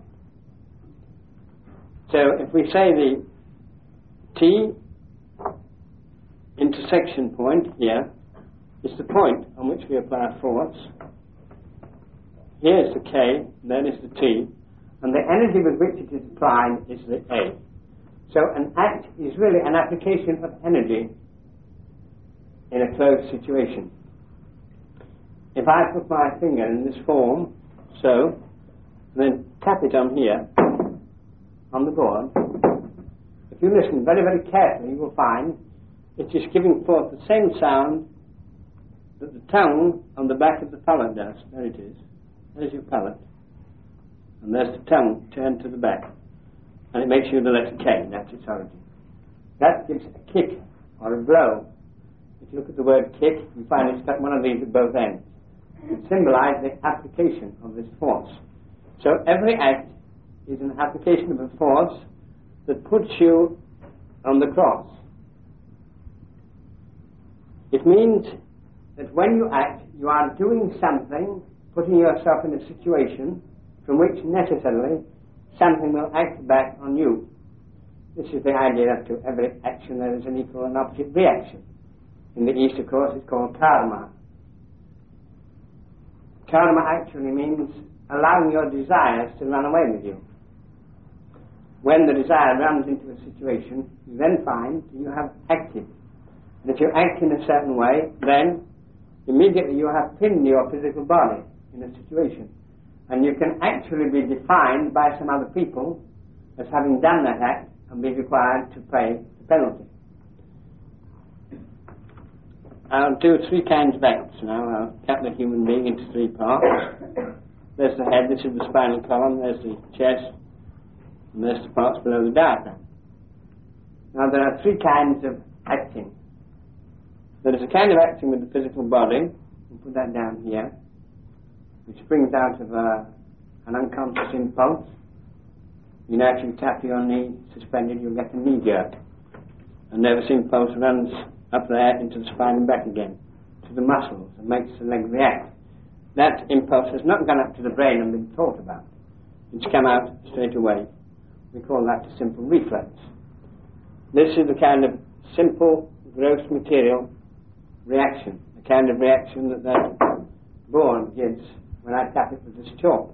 So if we say the T intersection point here is the point on which we apply a force. Here is the K, then is the T, and the energy with which it is applied is the A. So an act is really an application of energy in a closed situation. If I put my finger in this form, so, and then tap it on here, on the board, if you listen very, very carefully, you will find it is giving forth the same sound that the tongue on the back of the palate does. There it is. There's your palate. And there's the tongue turned to the back. And it makes you the letter K. That's its origin. That gives a kick or a blow. If you look at the word kick, you find it's got one of these at both ends. It symbolizes the application of this force. So every act is an application of a force that puts you on the cross. It means that when you act, you are doing something, putting yourself in a situation from which necessarily something will act back on you. This is the idea that to every action there is an equal and opposite reaction. In the East, of course, it's called karma. Karma actually means allowing your desires to run away with you. When the desire runs into a situation, you then find you have acted. And if you act in a certain way, then immediately you have pinned your physical body in a situation. And you can actually be defined by some other people as having done that act and be required to pay the penalty. I'll do three kinds of acts now. I'll cut the human being into three parts. There's the head, this is the spinal column, there's the chest, and there's the parts below the diaphragm. Now there are three kinds of acting. There is a kind of acting with the physical body, we'll put that down here, which springs out of uh, an unconscious impulse. You know, if you tap your knee suspended, you'll get a knee jerk. A nervous impulse runs up there into the spine and back again, to the muscles, and makes the leg react. That impulse has not gone up to the brain and been thought about. It's come out straight away. We call that a simple reflex. This is the kind of simple, gross material reaction, the kind of reaction that that bone gives when I tap it with this chalk.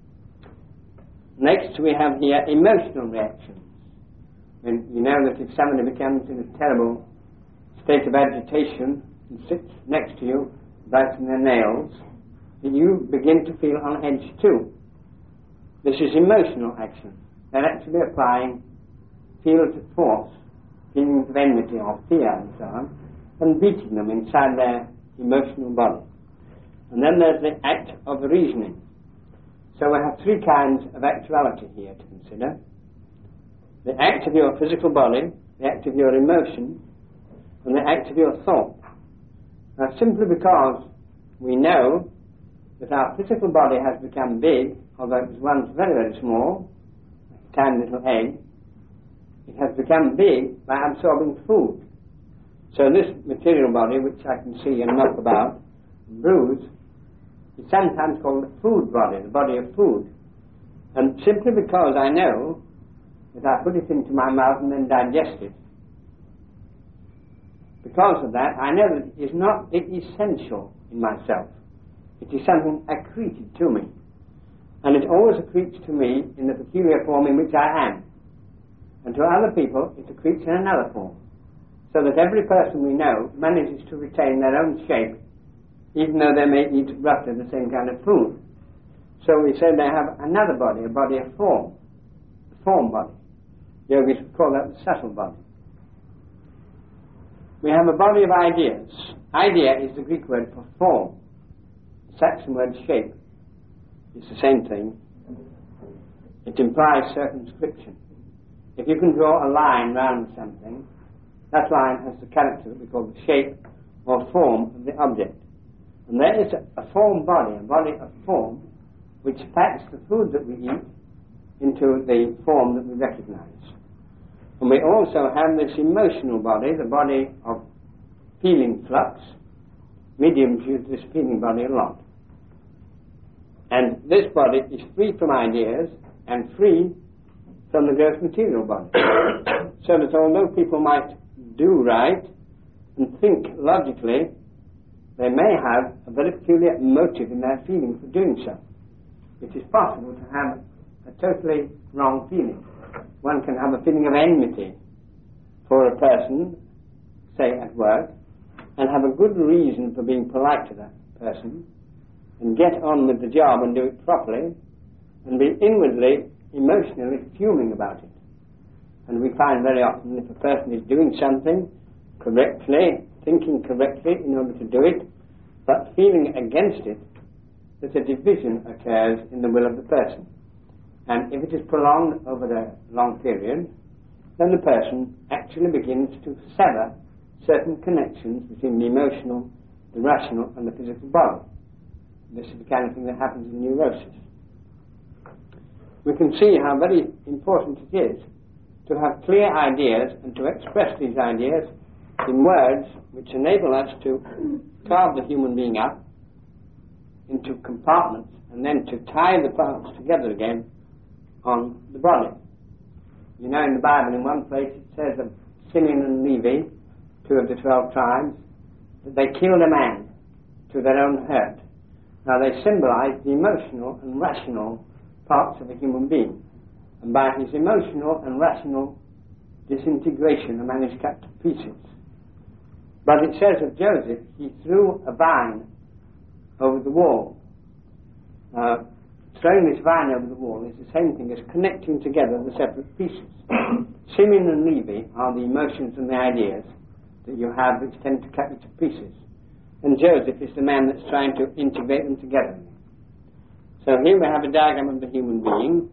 Next we have here emotional reactions. And you know that if somebody becomes in a terrible state of agitation and sits next to you, biting their nails, you begin to feel on edge too. This is emotional action. They're actually applying fields of force, feelings of enmity or fear and so on, and beating them inside their emotional body. And then there's the act of reasoning. So we have three kinds of actuality here to consider. The act of your physical body, the act of your emotion, and the act of your thought. Now simply because we know that our physical body has become big, although it was once very, very small, a tiny little egg, it has become big by absorbing food. So this material body, which I can see and knock about, and bruise, is sometimes called the food body, the body of food. And simply because I know that I put it into my mouth and then digest it, because of that, I know that it is not essential in myself. It is something accreted to me. And it always accretes to me in the peculiar form in which I am. And to other people, it accretes in another form. So that every person we know manages to retain their own shape, even though they may eat roughly the same kind of food. So we say they have another body, a body of form, a form body. Yogis would call that the subtle body. We have a body of ideas. Idea is the Greek word for form. The Saxon word shape. It's the same thing. It implies circumscription. If you can draw a line round something, that line has the character that we call the shape or form of the object. And there is a, a form body, a body of form, which packs the food that we eat into the form that we recognize. And we also have this emotional body, the body of feeling flux. Mediums use this feeling body a lot. And this body is free from ideas and free from the gross material body. So that although people might do right and think logically, they may have a very peculiar motive in their feeling for doing so. It is possible to have a totally wrong feeling. One can have a feeling of enmity for a person, say at work, and have a good reason for being polite to that person, and get on with the job and do it properly, and be inwardly, emotionally fuming about it. And we find very often if a person is doing something correctly, thinking correctly in order to do it, but feeling against it, that a division occurs in the will of the person. And if it is prolonged over a long period, then the person actually begins to sever certain connections between the emotional, the rational, and the physical body. This is the kind of thing that happens in neurosis. We can see how very important it is to have clear ideas and to express these ideas in words which enable us to carve the human being up into compartments and then to tie the parts together again on the body. You know, in the Bible, in one place it says of Simeon and Levi, two of the twelve tribes, that they killed a man to their own hurt. Now they symbolize the emotional and rational parts of a human being. And by his emotional and rational disintegration, a man is cut to pieces. But it says of Joseph, he threw a vine over the wall. Uh, throwing this vine over the wall is the same thing as connecting together the separate pieces. Simeon and Levi are the emotions and the ideas that you have which tend to cut you to pieces. And Joseph is the man that's trying to integrate them together. So here we have a diagram of the human being.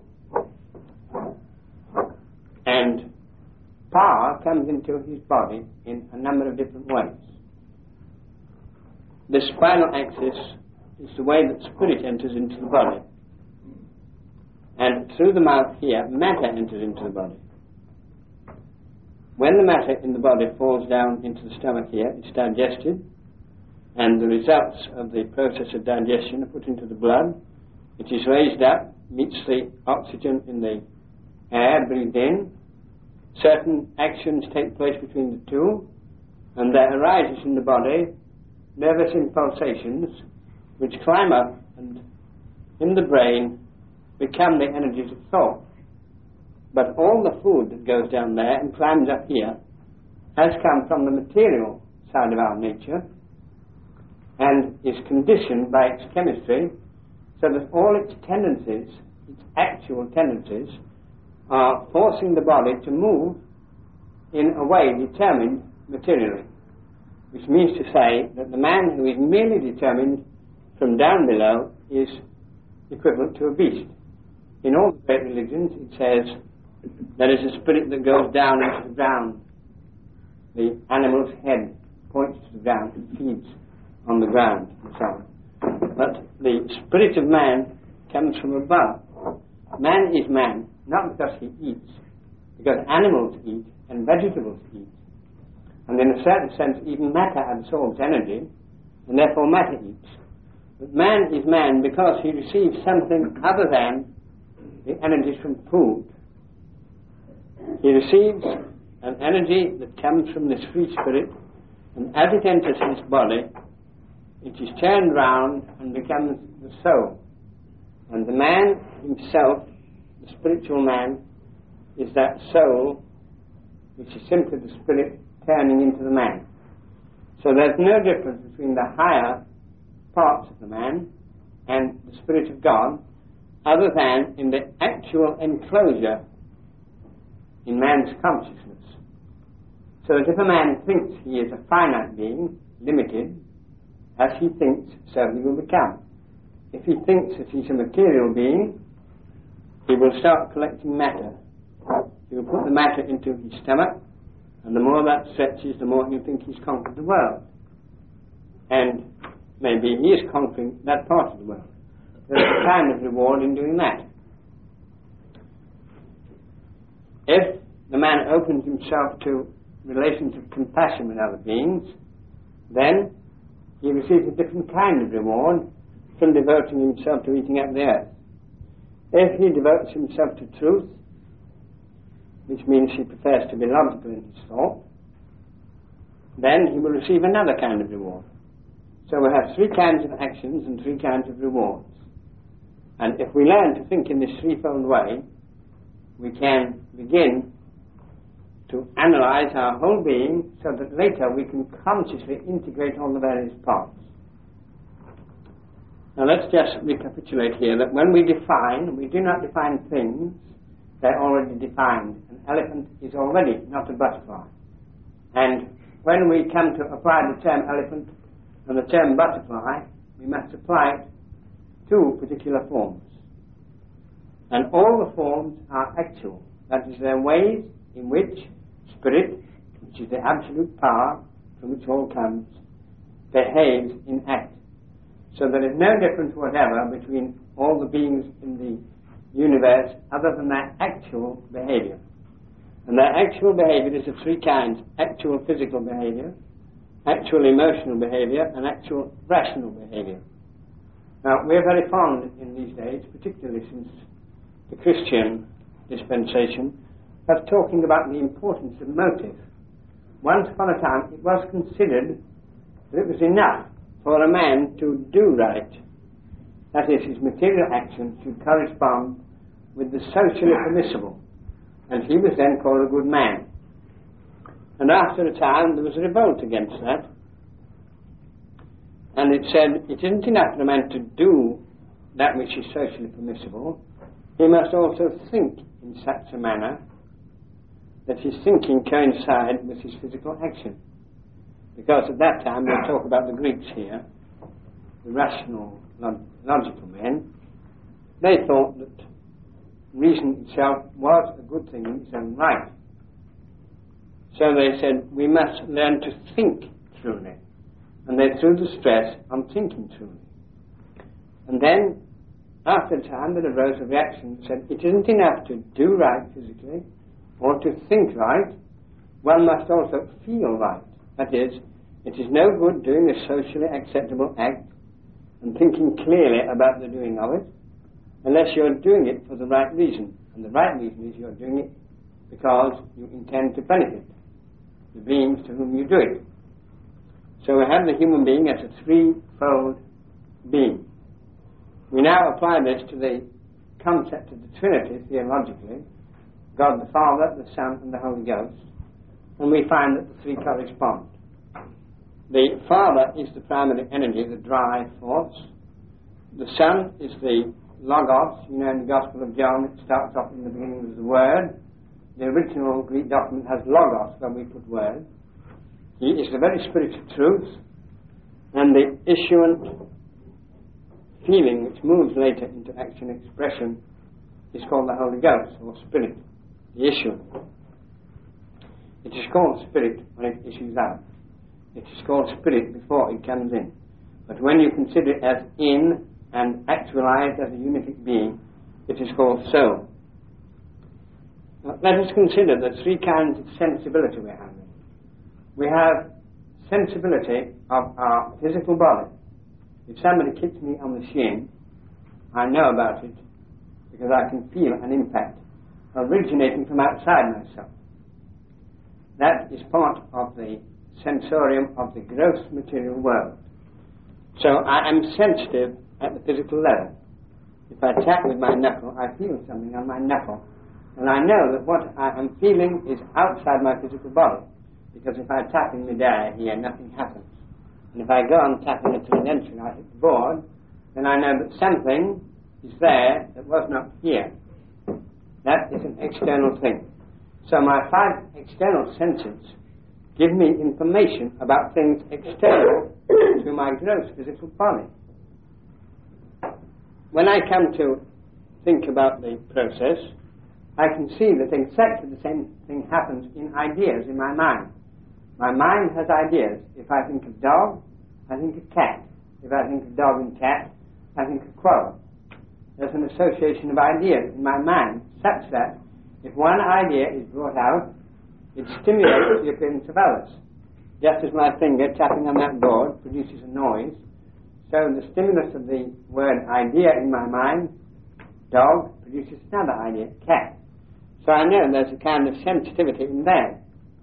And power comes into his body in a number of different ways. The spinal axis is the way that spirit enters into the body. And through the mouth here, matter enters into the body. When the matter in the body falls down into the stomach here, it's digested, and the results of the process of digestion are put into the blood. It is raised up, meets the oxygen in the air, breathed in. Certain actions take place between the two, and there arises in the body nervous impulsations which climb up and in the brain become the energies of thought. But all the food that goes down there and climbs up here has come from the material side of our nature and is conditioned by its chemistry so that all its tendencies, its actual tendencies, are forcing the body to move in a way determined materially. Which means to say that the man who is merely determined from down below is equivalent to a beast. In all the great religions it says there is a spirit that goes down into the ground. The animal's head points to the ground and feeds on the ground and so on. But the spirit of man comes from above. Man is man, not because he eats, because animals eat and vegetables eat. And in a certain sense, even matter absorbs energy, and therefore matter eats. But man is man because he receives something other than the energies from food. He receives an energy that comes from this free spirit And as it enters his body, it is turned round and becomes the soul. And the man himself, the spiritual man, is that soul which is simply the spirit turning into the man. So there's no difference between the higher parts of the man and the Spirit of God, other than in the actual enclosure in man's consciousness. So that if a man thinks he is a finite being, limited, as he thinks, so he will become. If he thinks that he's a material being, he will start collecting matter. He will put the matter into his stomach, and the more that stretches, the more he'll think he's conquered the world. And maybe he is conquering that part of the world. There's a kind of reward in doing that. If the man opens himself to relations of compassion with other beings, then he receives a different kind of reward from devoting himself to eating up the earth. If he devotes himself to truth, which means he prefers to be logical in his thought, then he will receive another kind of reward. So we have three kinds of actions and three kinds of rewards. And if we learn to think in this threefold way, we can begin to analyze our whole being so that later we can consciously integrate all the various parts. Now let's just recapitulate here that when we define, we do not define things, they're already defined. An elephant is already not a butterfly. And when we come to apply the term elephant and the term butterfly, we must apply it to particular forms. And all the forms are actual. That is, there are ways in which spirit, which is the absolute power from which all comes, behaves in act. So there is no difference whatever between all the beings in the universe other than their actual behavior. And their actual behavior is of three kinds: actual physical behavior, actual emotional behavior, and actual rational behavior. Now, we're very fond in these days, particularly since the Christian dispensation, of talking about the importance of motive. Once upon a time, it was considered that it was enough for a man to do right. That is, his material action should correspond with the socially permissible, and he was then called a good man. And after a time, there was a revolt against that, and it said, it isn't enough for a man to do that which is socially permissible, he must also think in such a manner that his thinking coincides with his physical action. Because at that time, we'll talk about the Greeks here, the rational, log- logical men, they thought that reason itself was a good thing in its own right. So they said, we must learn to think truly. And they threw the stress on thinking truly. And then, after a time, there arose a reaction that said, it isn't enough to do right physically, or to think right, one must also feel right. That is, it is no good doing a socially acceptable act and thinking clearly about the doing of it, unless you're doing it for the right reason. And the right reason is you're doing it because you intend to benefit the beings to whom you do it. So we have the human being as a threefold being. We now apply this to the concept of the Trinity theologically, God the Father, the Son, and the Holy Ghost, and we find that the three correspond. The Father is the primary energy, the drive force. The Son is the Logos. You know, in the Gospel of John, it starts off in the beginning with the Word. The original Greek document has Logos, where we put Word. He is the very Spirit of truth, and the issuant feeling which moves later into action expression is called the Holy Ghost, or Spirit, the issuant. It is called Spirit when it issues out. It is called Spirit before it comes in. But when you consider it as in and actualized as a unific being, it is called soul. Now, let us consider the three kinds of sensibility we have. We have sensibility of our physical body. If somebody kicks me on the shin, I know about it because I can feel an impact originating from outside myself. That is part of the sensorium of the gross material world. So I am sensitive at the physical level. If I tap with my knuckle, I feel something on my knuckle. And I know that what I am feeling is outside my physical body. Because if I tap in mid-air here, nothing happens. And if I go on tapping it tangentially, I hit the board, then I know that something is there that was not here. That is an external thing. So my five external senses give me information about things external to my gross physical body. When I come to think about the process, I can see that exactly the same thing happens in ideas in my mind. My mind has ideas. If I think of dog, I think of cat. If I think of dog and cat, I think of quarrel. There's an association of ideas in my mind such that if one idea is brought out, it stimulates the appearance of others. Just as my finger tapping on that board produces a noise, so the stimulus of the word idea in my mind, dog, produces another idea, cat. So I know there's a kind of sensitivity in there.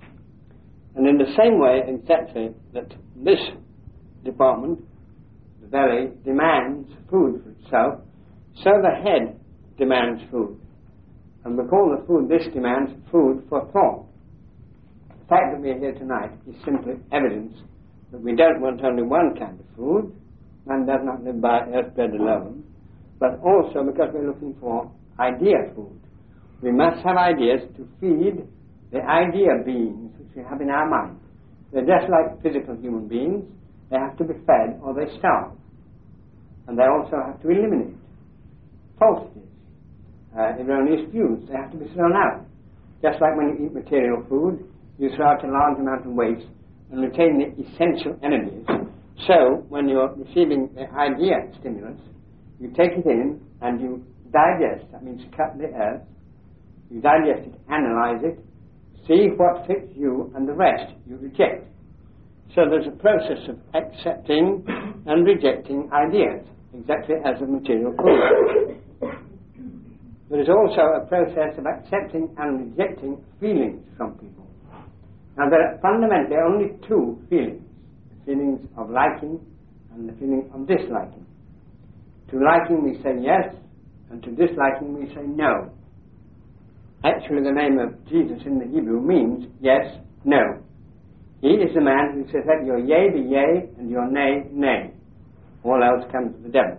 And in the same way, exactly, that this department, the belly, demands food for itself, so the head demands food. And we call the food this demands food for thought. The fact that we are here tonight is simply evidence that we don't want only one kind of food. Man does not live by earth bread alone, but also because we're looking for idea food. We must have ideas to feed the idea beings which we have in our mind. They're just like physical human beings. They have to be fed or they starve. And they also have to eliminate falsities, uh, erroneous views. They have to be thrown out. Just like when you eat material food, you throw out a large amount of waste and retain the essential energies. So, when you're receiving the idea stimulus, you take it in and you digest. That means cut the earth. You digest it, analyze it, see what fits you, and the rest you reject. So there's a process of accepting and rejecting ideas, exactly as a material food. There is also a process of accepting and rejecting feelings from people. Now there are fundamentally only two feelings. Feelings of liking and the feeling of disliking. To liking we say yes, and to disliking we say no. Actually the name of Jesus in the Hebrew means yes, no. He is the man who says that your yea be yea and your nay, nay. All else comes to the devil.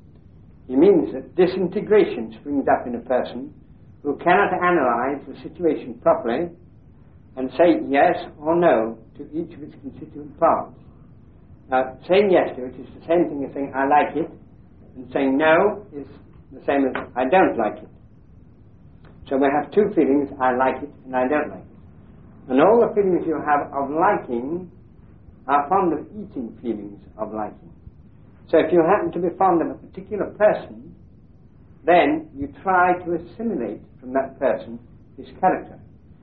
He means that disintegration springs up in a person who cannot analyze the situation properly and say yes or no to each of its constituent parts. Now, saying yes to it is the same thing as saying I like it, and saying no is the same as I don't like it. So we have two feelings, I like it and I don't like it. And all the feelings you have of liking are fond of eating feelings of liking. So if you happen to be fond of a particular person, then you try to assimilate from that person his character.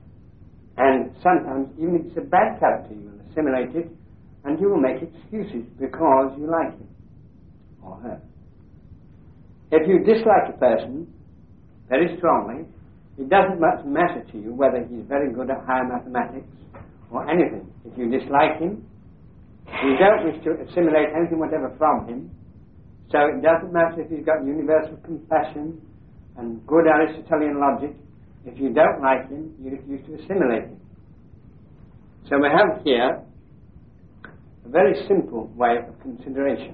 And sometimes, even if it's a bad character, you will assimilate it, and you will make excuses because you like him or her. If you dislike a person very strongly, it doesn't much matter to you whether he's very good at higher mathematics or anything. If you dislike him, you don't wish to assimilate anything whatever from him, so it doesn't matter if he's got universal compassion and good Aristotelian logic. If you don't like him, you refuse to assimilate him. So we have here a very simple way of consideration.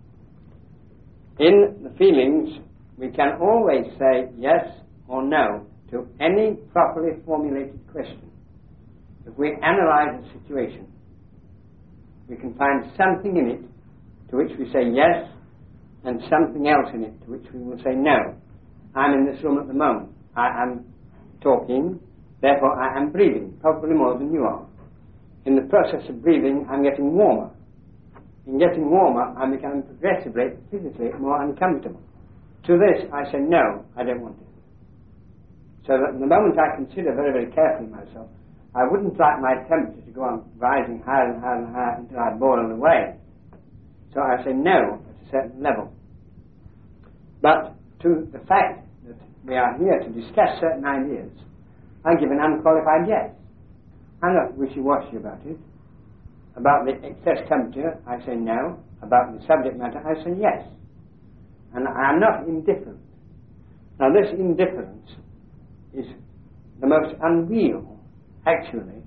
In the feelings, we can always say yes or no to any properly formulated question. If we analyze a situation, we can find something in it to which we say yes and something else in it to which we will say no. I'm in this room at the moment. I am talking, therefore I am breathing, probably more than you are. In the process of breathing, I'm getting warmer. In getting warmer, I'm becoming progressively, physically, more uncomfortable. To this, I say, no, I don't want it. So that the moment I consider very, very carefully myself, I wouldn't like my temperature to go on rising higher and higher and higher until I boil away. So I say no at a certain level. But to the fact that we are here to discuss certain ideas, I give an unqualified yes. I'm not wishy-washy about it. About the excess temperature, I say no. About the subject matter, I say yes. And I am not indifferent. Now this indifference is the most unreal, actually,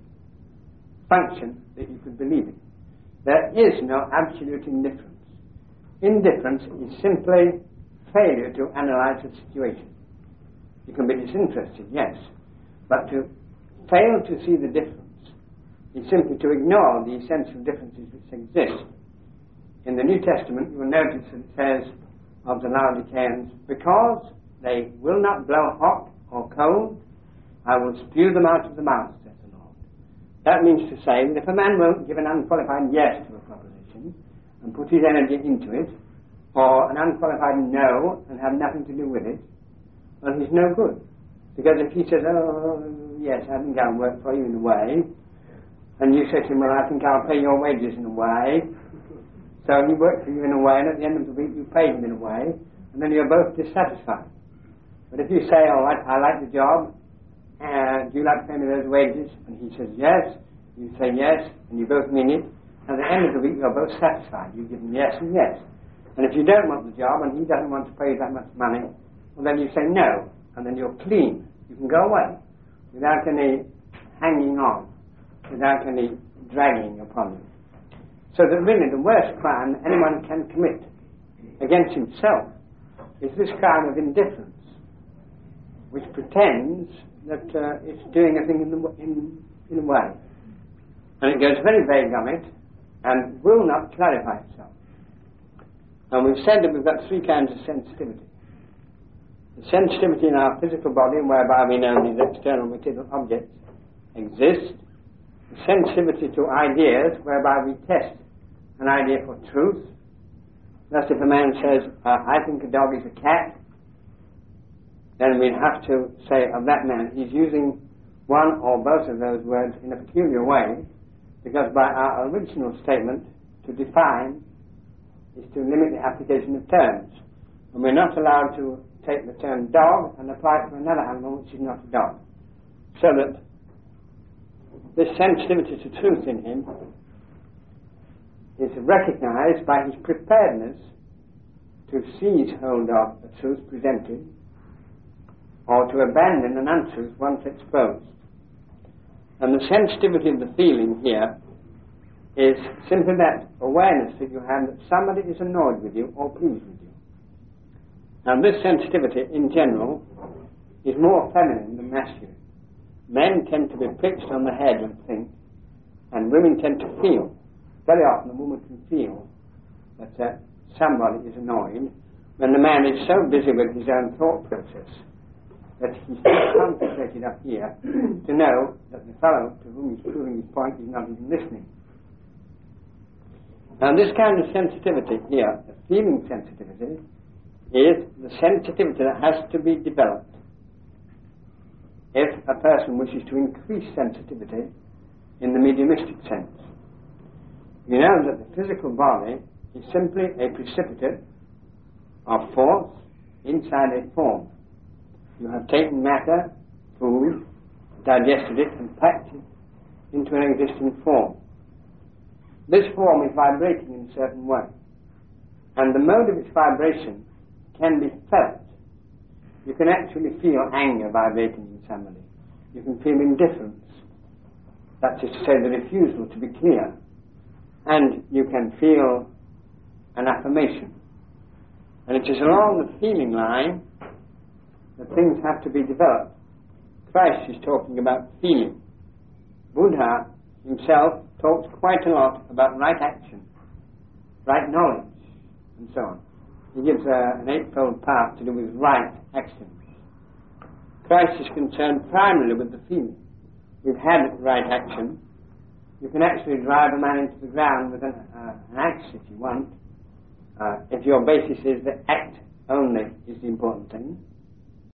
function that you could believe in. There is no absolute indifference. Indifference is simply failure to analyze the situation. You can be disinterested, yes, but to fail to see the difference is simply to ignore the essential differences which exist. In the New Testament, you will notice that it says of the Laodiceans, because they will not blow hot or cold, I will spew them out of the mouth, says the Lord. That means to say that if a man won't give an unqualified yes to a proposition and put his energy into it, or an unqualified no and have nothing to do with it, well, he's no good. Because if he says, oh, yes, I think I'll work for you in a way, and you say to him, well, I think I'll pay your wages in a way, so he works for you in a way, and at the end of the week you pay him in a way, and then you're both dissatisfied. But if you say, all right, I like the job, and do you like to pay me those wages? And he says yes, you say yes, and you both mean it, and at the end of the week you're both satisfied. You give him yes and yes. And if you don't want the job, and he doesn't want to pay you that much money, well, then you say no, and then you're clean. You can go away without any hanging on, without any dragging upon you. So that really the worst crime anyone can commit against himself is this crime of indifference, which pretends that uh, it's doing a thing in, the, in, in a way. And it goes very vague on it and will not clarify itself. And we've said that we've got three kinds of sensitivity. The sensitivity in our physical body, whereby we know these external material objects exist. The sensitivity to ideas, whereby we test an idea for truth. Thus, if a man says, uh, I think a dog is a cat, then we'd have to say of that man, he's using one or both of those words in a peculiar way, because by our original statement, to define is to limit the application of terms. And we're not allowed to take the term dog and apply it to another animal which is not a dog. So that this sensitivity to truth in him is recognized by his preparedness to seize hold of the truth presented, or to abandon an untruth once exposed. And the sensitivity of the feeling here is simply that awareness that you have that somebody is annoyed with you or pleased with you. Now this sensitivity in general is more feminine than masculine. Men tend to be pitched on the head and think, and women tend to feel. Very often a woman can feel that uh, somebody is annoyed when the man is so busy with his own thought process that he's not concentrated up here to know that the fellow to whom he's proving his point is not even listening. Now this kind of sensitivity here, the feeling sensitivity, is the sensitivity that has to be developed if a person wishes to increase sensitivity in the mediumistic sense. You know that the physical body is simply a precipitate of force inside a form. You have taken matter, food, digested it, and packed it into an existing form. This form is vibrating in a certain way, and the mode of its vibration can be felt. You can actually feel anger vibrating in somebody. You can feel indifference, that is to say the refusal to be clear, and you can feel an affirmation. And it is along the feeling line that things have to be developed. Christ is talking about feeling. Buddha himself talks quite a lot about right action, right knowledge, and so on. He gives uh, an eightfold path to do with right actions. Christ is concerned primarily with the feeling. We've had right action. You can actually drive a man into the ground with an, uh, an axe if you want, uh, if your basis is that act only is the important thing.